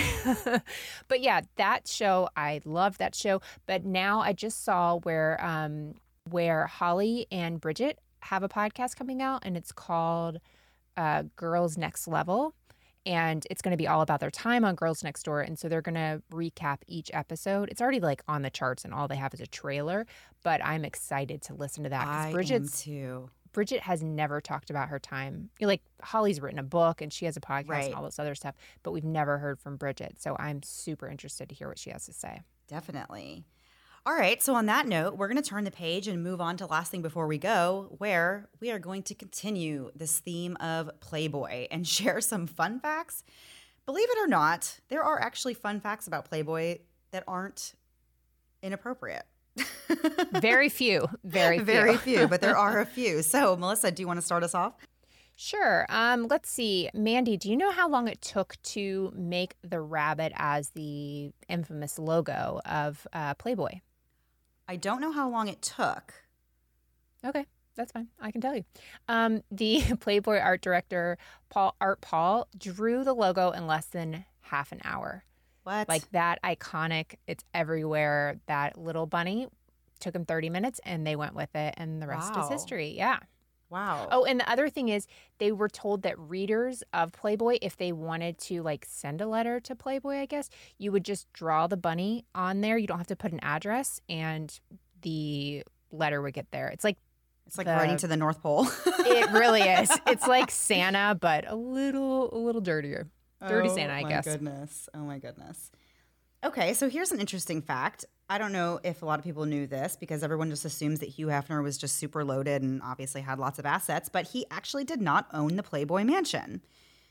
But yeah, that show, I love that show. But now I just saw where um, where Holly and Bridget have a podcast coming out, and it's called uh, Girls Next Level. And it's going to be all about their time on Girls Next Door. And so they're going to recap each episode. It's already like on the charts and all they have is a trailer. But I'm excited to listen to that. I Bridget's, am too. Bridget has never talked about her time. You know, like Holly's written a book and she has a podcast Right. and all this other stuff. But we've never heard from Bridget. So I'm super interested to hear what she has to say. Definitely. All right. So on that note, we're going to turn the page and move on to last thing before we go, where we are going to continue this theme of Playboy and share some fun facts. Believe it or not, there are actually fun facts about Playboy that aren't inappropriate. Very few. Very few. Very few, but there are a few. So Melissa, do you want to start us off? Sure. Um, let's see. Mandy, do you know how long it took to make the rabbit as the infamous logo of uh, Playboy? I don't know how long it took. Okay, that's fine. I can tell you. Um, the Playboy art director, Paul Art Paul, drew the logo in less than half an hour. What? Like that iconic, it's everywhere, that little bunny took him thirty minutes and they went with it and the rest Wow. is history. Yeah. Wow. Oh, and the other thing is they were told that readers of Playboy, if they wanted to like send a letter to Playboy, I guess, you would just draw the bunny on there. You don't have to put an address and the letter would get there. It's like It's like the- writing to the North Pole. it really is. It's like Santa, but a little a little dirtier. Dirty oh, Santa, I my guess. goodness. Oh my goodness. Okay, so here's an interesting fact. I don't know if a lot of people knew this because everyone just assumes that Hugh Hefner was just super loaded and obviously had lots of assets, but he actually did not own the Playboy Mansion.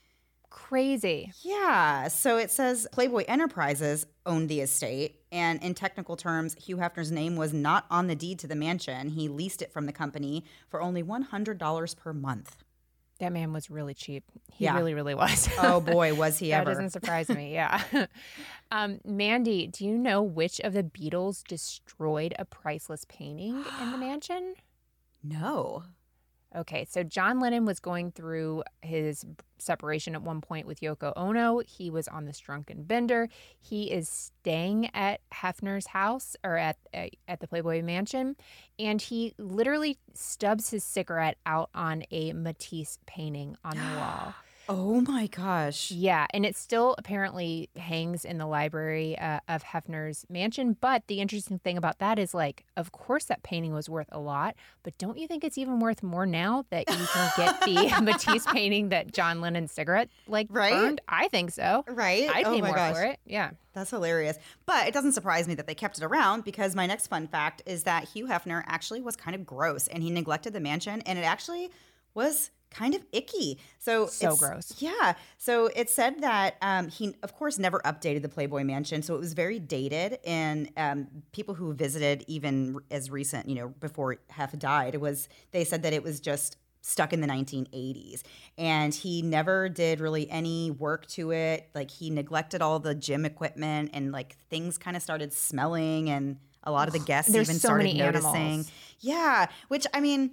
Crazy. Yeah, so it says Playboy Enterprises owned the estate, and in technical terms, Hugh Hefner's name was not on the deed to the mansion. He leased it from the company for only one hundred dollars per month. That man was really cheap. He Yeah. really, really was. Oh boy, was he that ever. doesn't surprise me. Yeah. um, Mandy, do you know which of the Beatles destroyed a priceless painting in the mansion? No. Okay, so John Lennon was going through his separation at one point with Yoko Ono. He was on this drunken bender. He is staying at Hefner's house or at at the Playboy Mansion, and he literally stubs his cigarette out on a Matisse painting on the wall. Oh my gosh. Yeah, and it still apparently hangs in the library uh, of Hefner's mansion. But the interesting thing about that is, like, of course that painting was worth a lot, but don't you think it's even worth more now that you can get the Matisse painting that John Lennon's cigarette, like, Right? burned? I think so. Right? I'd Oh pay my more gosh. for it. Yeah. That's hilarious. But it doesn't surprise me that they kept it around because my next fun fact is that Hugh Hefner actually was kind of gross and he neglected the mansion and it actually was kind of icky. So So it's- gross. Yeah. So it said that um, he, of course, never updated the Playboy Mansion. So it was very dated. And um, people who visited even as recent, you know, before Hef died, it was, they said that it was just stuck in the nineteen eighties. And he never did really any work to it. Like he neglected all the gym equipment and like things kind of started smelling and a lot of the guests There's even so started many noticing. animals. Yeah, which I mean,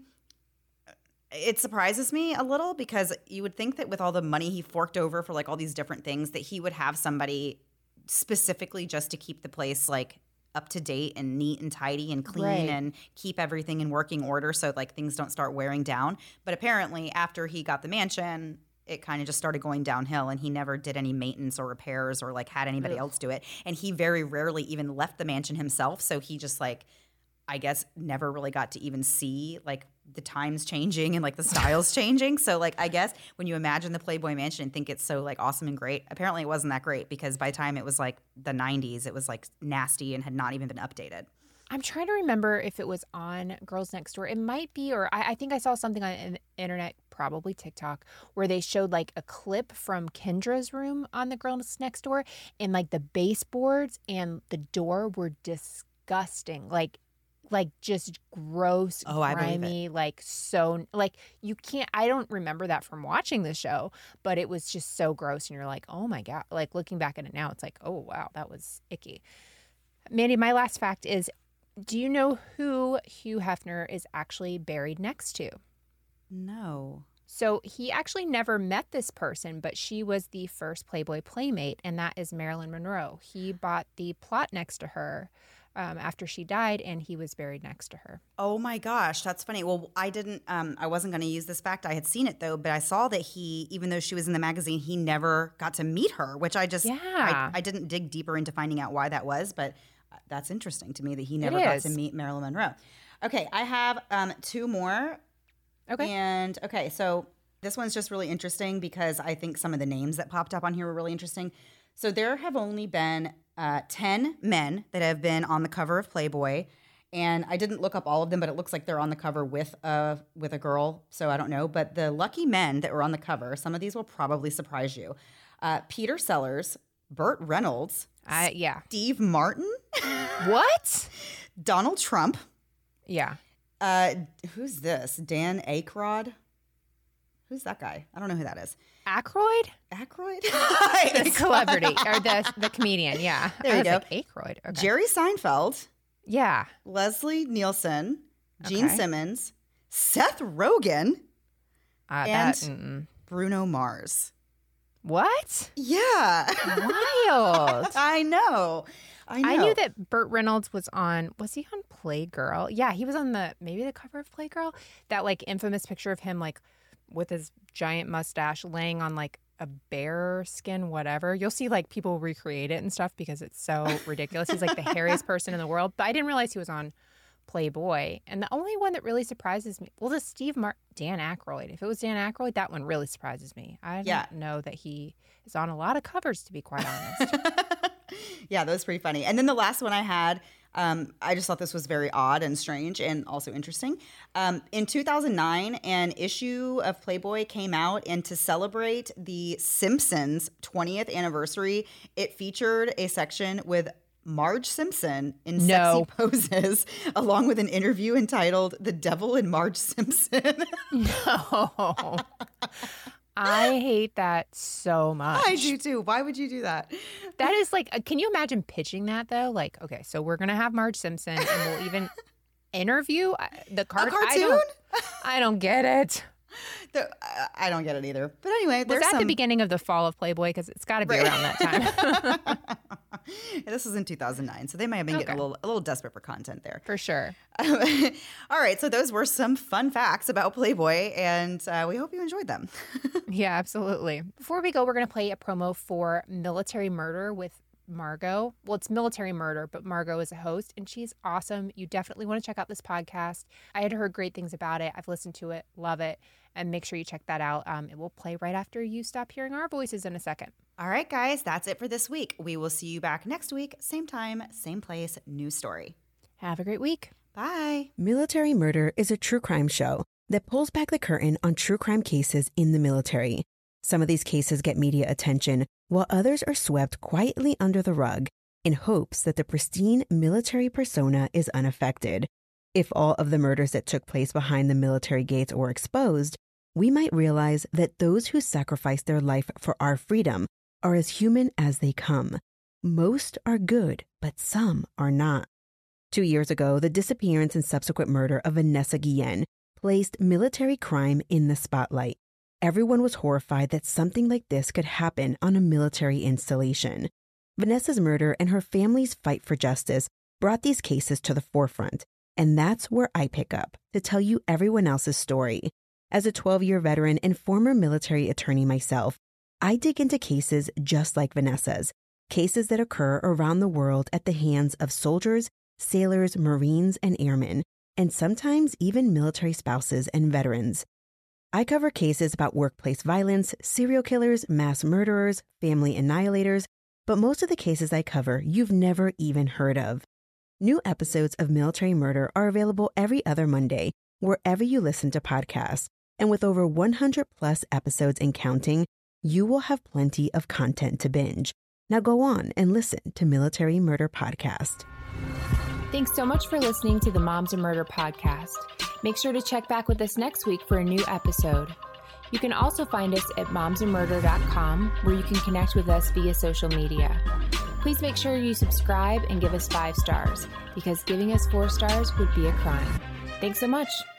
it surprises me a little because you would think that with all the money he forked over for like all these different things that he would have somebody specifically just to keep the place like up to date and neat and tidy and clean Right. and keep everything in working order so like things don't start wearing down. But apparently after he got the mansion, it kind of just started going downhill and he never did any maintenance or repairs or like had anybody else do it. And he very rarely even left the mansion himself. So he just like, I guess, never really got to even see like the times changing and like the styles changing. So like, I guess when you imagine the Playboy Mansion and think it's so like awesome and great, apparently it wasn't that great because by the time it was like the nineties, it was like nasty and had not even been updated. I'm trying to remember if it was on Girls Next Door. It might be, or I, I think I saw something on the internet, probably TikTok, where they showed like a clip from Kendra's room on the Girls Next Door, and like the baseboards and the door were disgusting, like, like just gross, Oh, I believe it. grimy, like so, like you can't. I don't remember that from watching the show, but it was just so gross, and you're like, oh my god. Like looking back at it now, it's like, oh wow, that was icky. Mandy, my last fact is, do you know who Hugh Hefner is actually buried next to? No. So he actually never met this person, but she was the first Playboy playmate, and that is Marilyn Monroe. He bought the plot next to her um, after she died, and he was buried next to her. Oh my gosh, that's funny. Well, I didn't, um, I wasn't going to use this fact. I had seen it though, but I saw that he, even though she was in the magazine, he never got to meet her, which I just, Yeah. I, I didn't dig deeper into finding out why that was, but that's interesting to me that he never got is. to meet Marilyn Monroe. Okay, I have um, two more. Okay. And okay, so this one's just really interesting because I think some of the names that popped up on here were really interesting. So there have only been uh, ten men that have been on the cover of Playboy. And I didn't look up all of them, but it looks like they're on the cover with a, with a girl. So I don't know. But the lucky men that were on the cover, some of these will probably surprise you. Uh, Peter Sellers, Burt Reynolds, Uh, yeah. Steve Martin, What? Donald Trump. Yeah. Uh, who's this? Dan Aykroyd? Who's that guy? I don't know who that is. Aykroyd? Aykroyd? The celebrity or the the comedian. Yeah. There I you was go. like Aykroyd. Okay. Jerry Seinfeld, Yeah. Leslie Nielsen, Gene Okay. Simmons, Seth Rogen, Uh, and that, mm-mm. Bruno Mars. What? Yeah. Wild. I know. I know. I knew that Burt Reynolds was on, was he on Playgirl? Yeah, he was on the, maybe the cover of Playgirl. That like infamous picture of him like with his giant mustache laying on like a bear skin, whatever. You'll see like people recreate it and stuff because it's so ridiculous. He's like the hairiest person in the world. But I didn't realize he was on Playboy. And the only one that really surprises me, well, the Steve Martin, Dan Aykroyd. If it was Dan Aykroyd, that one really surprises me. I don't Yeah. know that he is on a lot of covers, to be quite honest. Yeah, that was pretty funny. And then the last one I had, um, I just thought this was very odd and strange and also interesting. Um, in two thousand nine, an issue of Playboy came out, and to celebrate the Simpsons' twentieth anniversary, it featured a section with Marge Simpson in No. sexy poses, along with an interview entitled "The Devil and Marge Simpson." No. I hate that so much. I do too. Why would you do that? That is like, uh, can you imagine pitching that though? Like, okay, so we're going to have Marge Simpson and we'll even interview uh, the cart- A cartoon? I don't, I don't get it. The- I- I don't get it either. But anyway, Was there's that some... the beginning of the fall of Playboy? Because it's got to be around that time. This was in two thousand nine, so they may have been getting Okay. a little, a little desperate for content there. For sure. All right, so those were some fun facts about Playboy, and uh, we hope you enjoyed them. Yeah, absolutely. Before we go, we're going to play a promo for Military Murder with Margot. Well, it's Military Murder, but Margot is a host, and she's awesome. You definitely want to check out this podcast. I had heard great things about it. I've listened to it, love it, and make sure you check that out. Um, it will play right after you stop hearing our voices in a second. All right, guys, that's it for this week. We will see you back next week, same time, same place, new story. Have a great week. Bye. Military Murder is a true crime show that pulls back the curtain on true crime cases in the military. Some of these cases get media attention, while others are swept quietly under the rug in hopes that the pristine military persona is unaffected. If all of the murders that took place behind the military gates were exposed, we might realize that those who sacrificed their life for our freedom are as human as they come. Most are good, but some are not. Two years ago, the disappearance and subsequent murder of Vanessa Guillen placed military crime in the spotlight. Everyone was horrified that something like this could happen on a military installation. Vanessa's murder and her family's fight for justice brought these cases to the forefront, and that's where I pick up to tell you everyone else's story. As a twelve-year veteran and former military attorney myself, I dig into cases just like Vanessa's, cases that occur around the world at the hands of soldiers, sailors, Marines, and airmen, and sometimes even military spouses and veterans. I cover cases about workplace violence, serial killers, mass murderers, family annihilators, but most of the cases I cover you've never even heard of. New episodes of Military Murder are available every other Monday, wherever you listen to podcasts. And with over one hundred plus episodes and counting, you will have plenty of content to binge. Now go on and listen to Military Murder Podcast. Thanks so much for listening to the Moms and Murder podcast. Make sure to check back with us next week for a new episode. You can also find us at moms and murder dot com, where you can connect with us via social media. Please make sure you subscribe and give us five stars, because giving us four stars would be a crime. Thanks so much.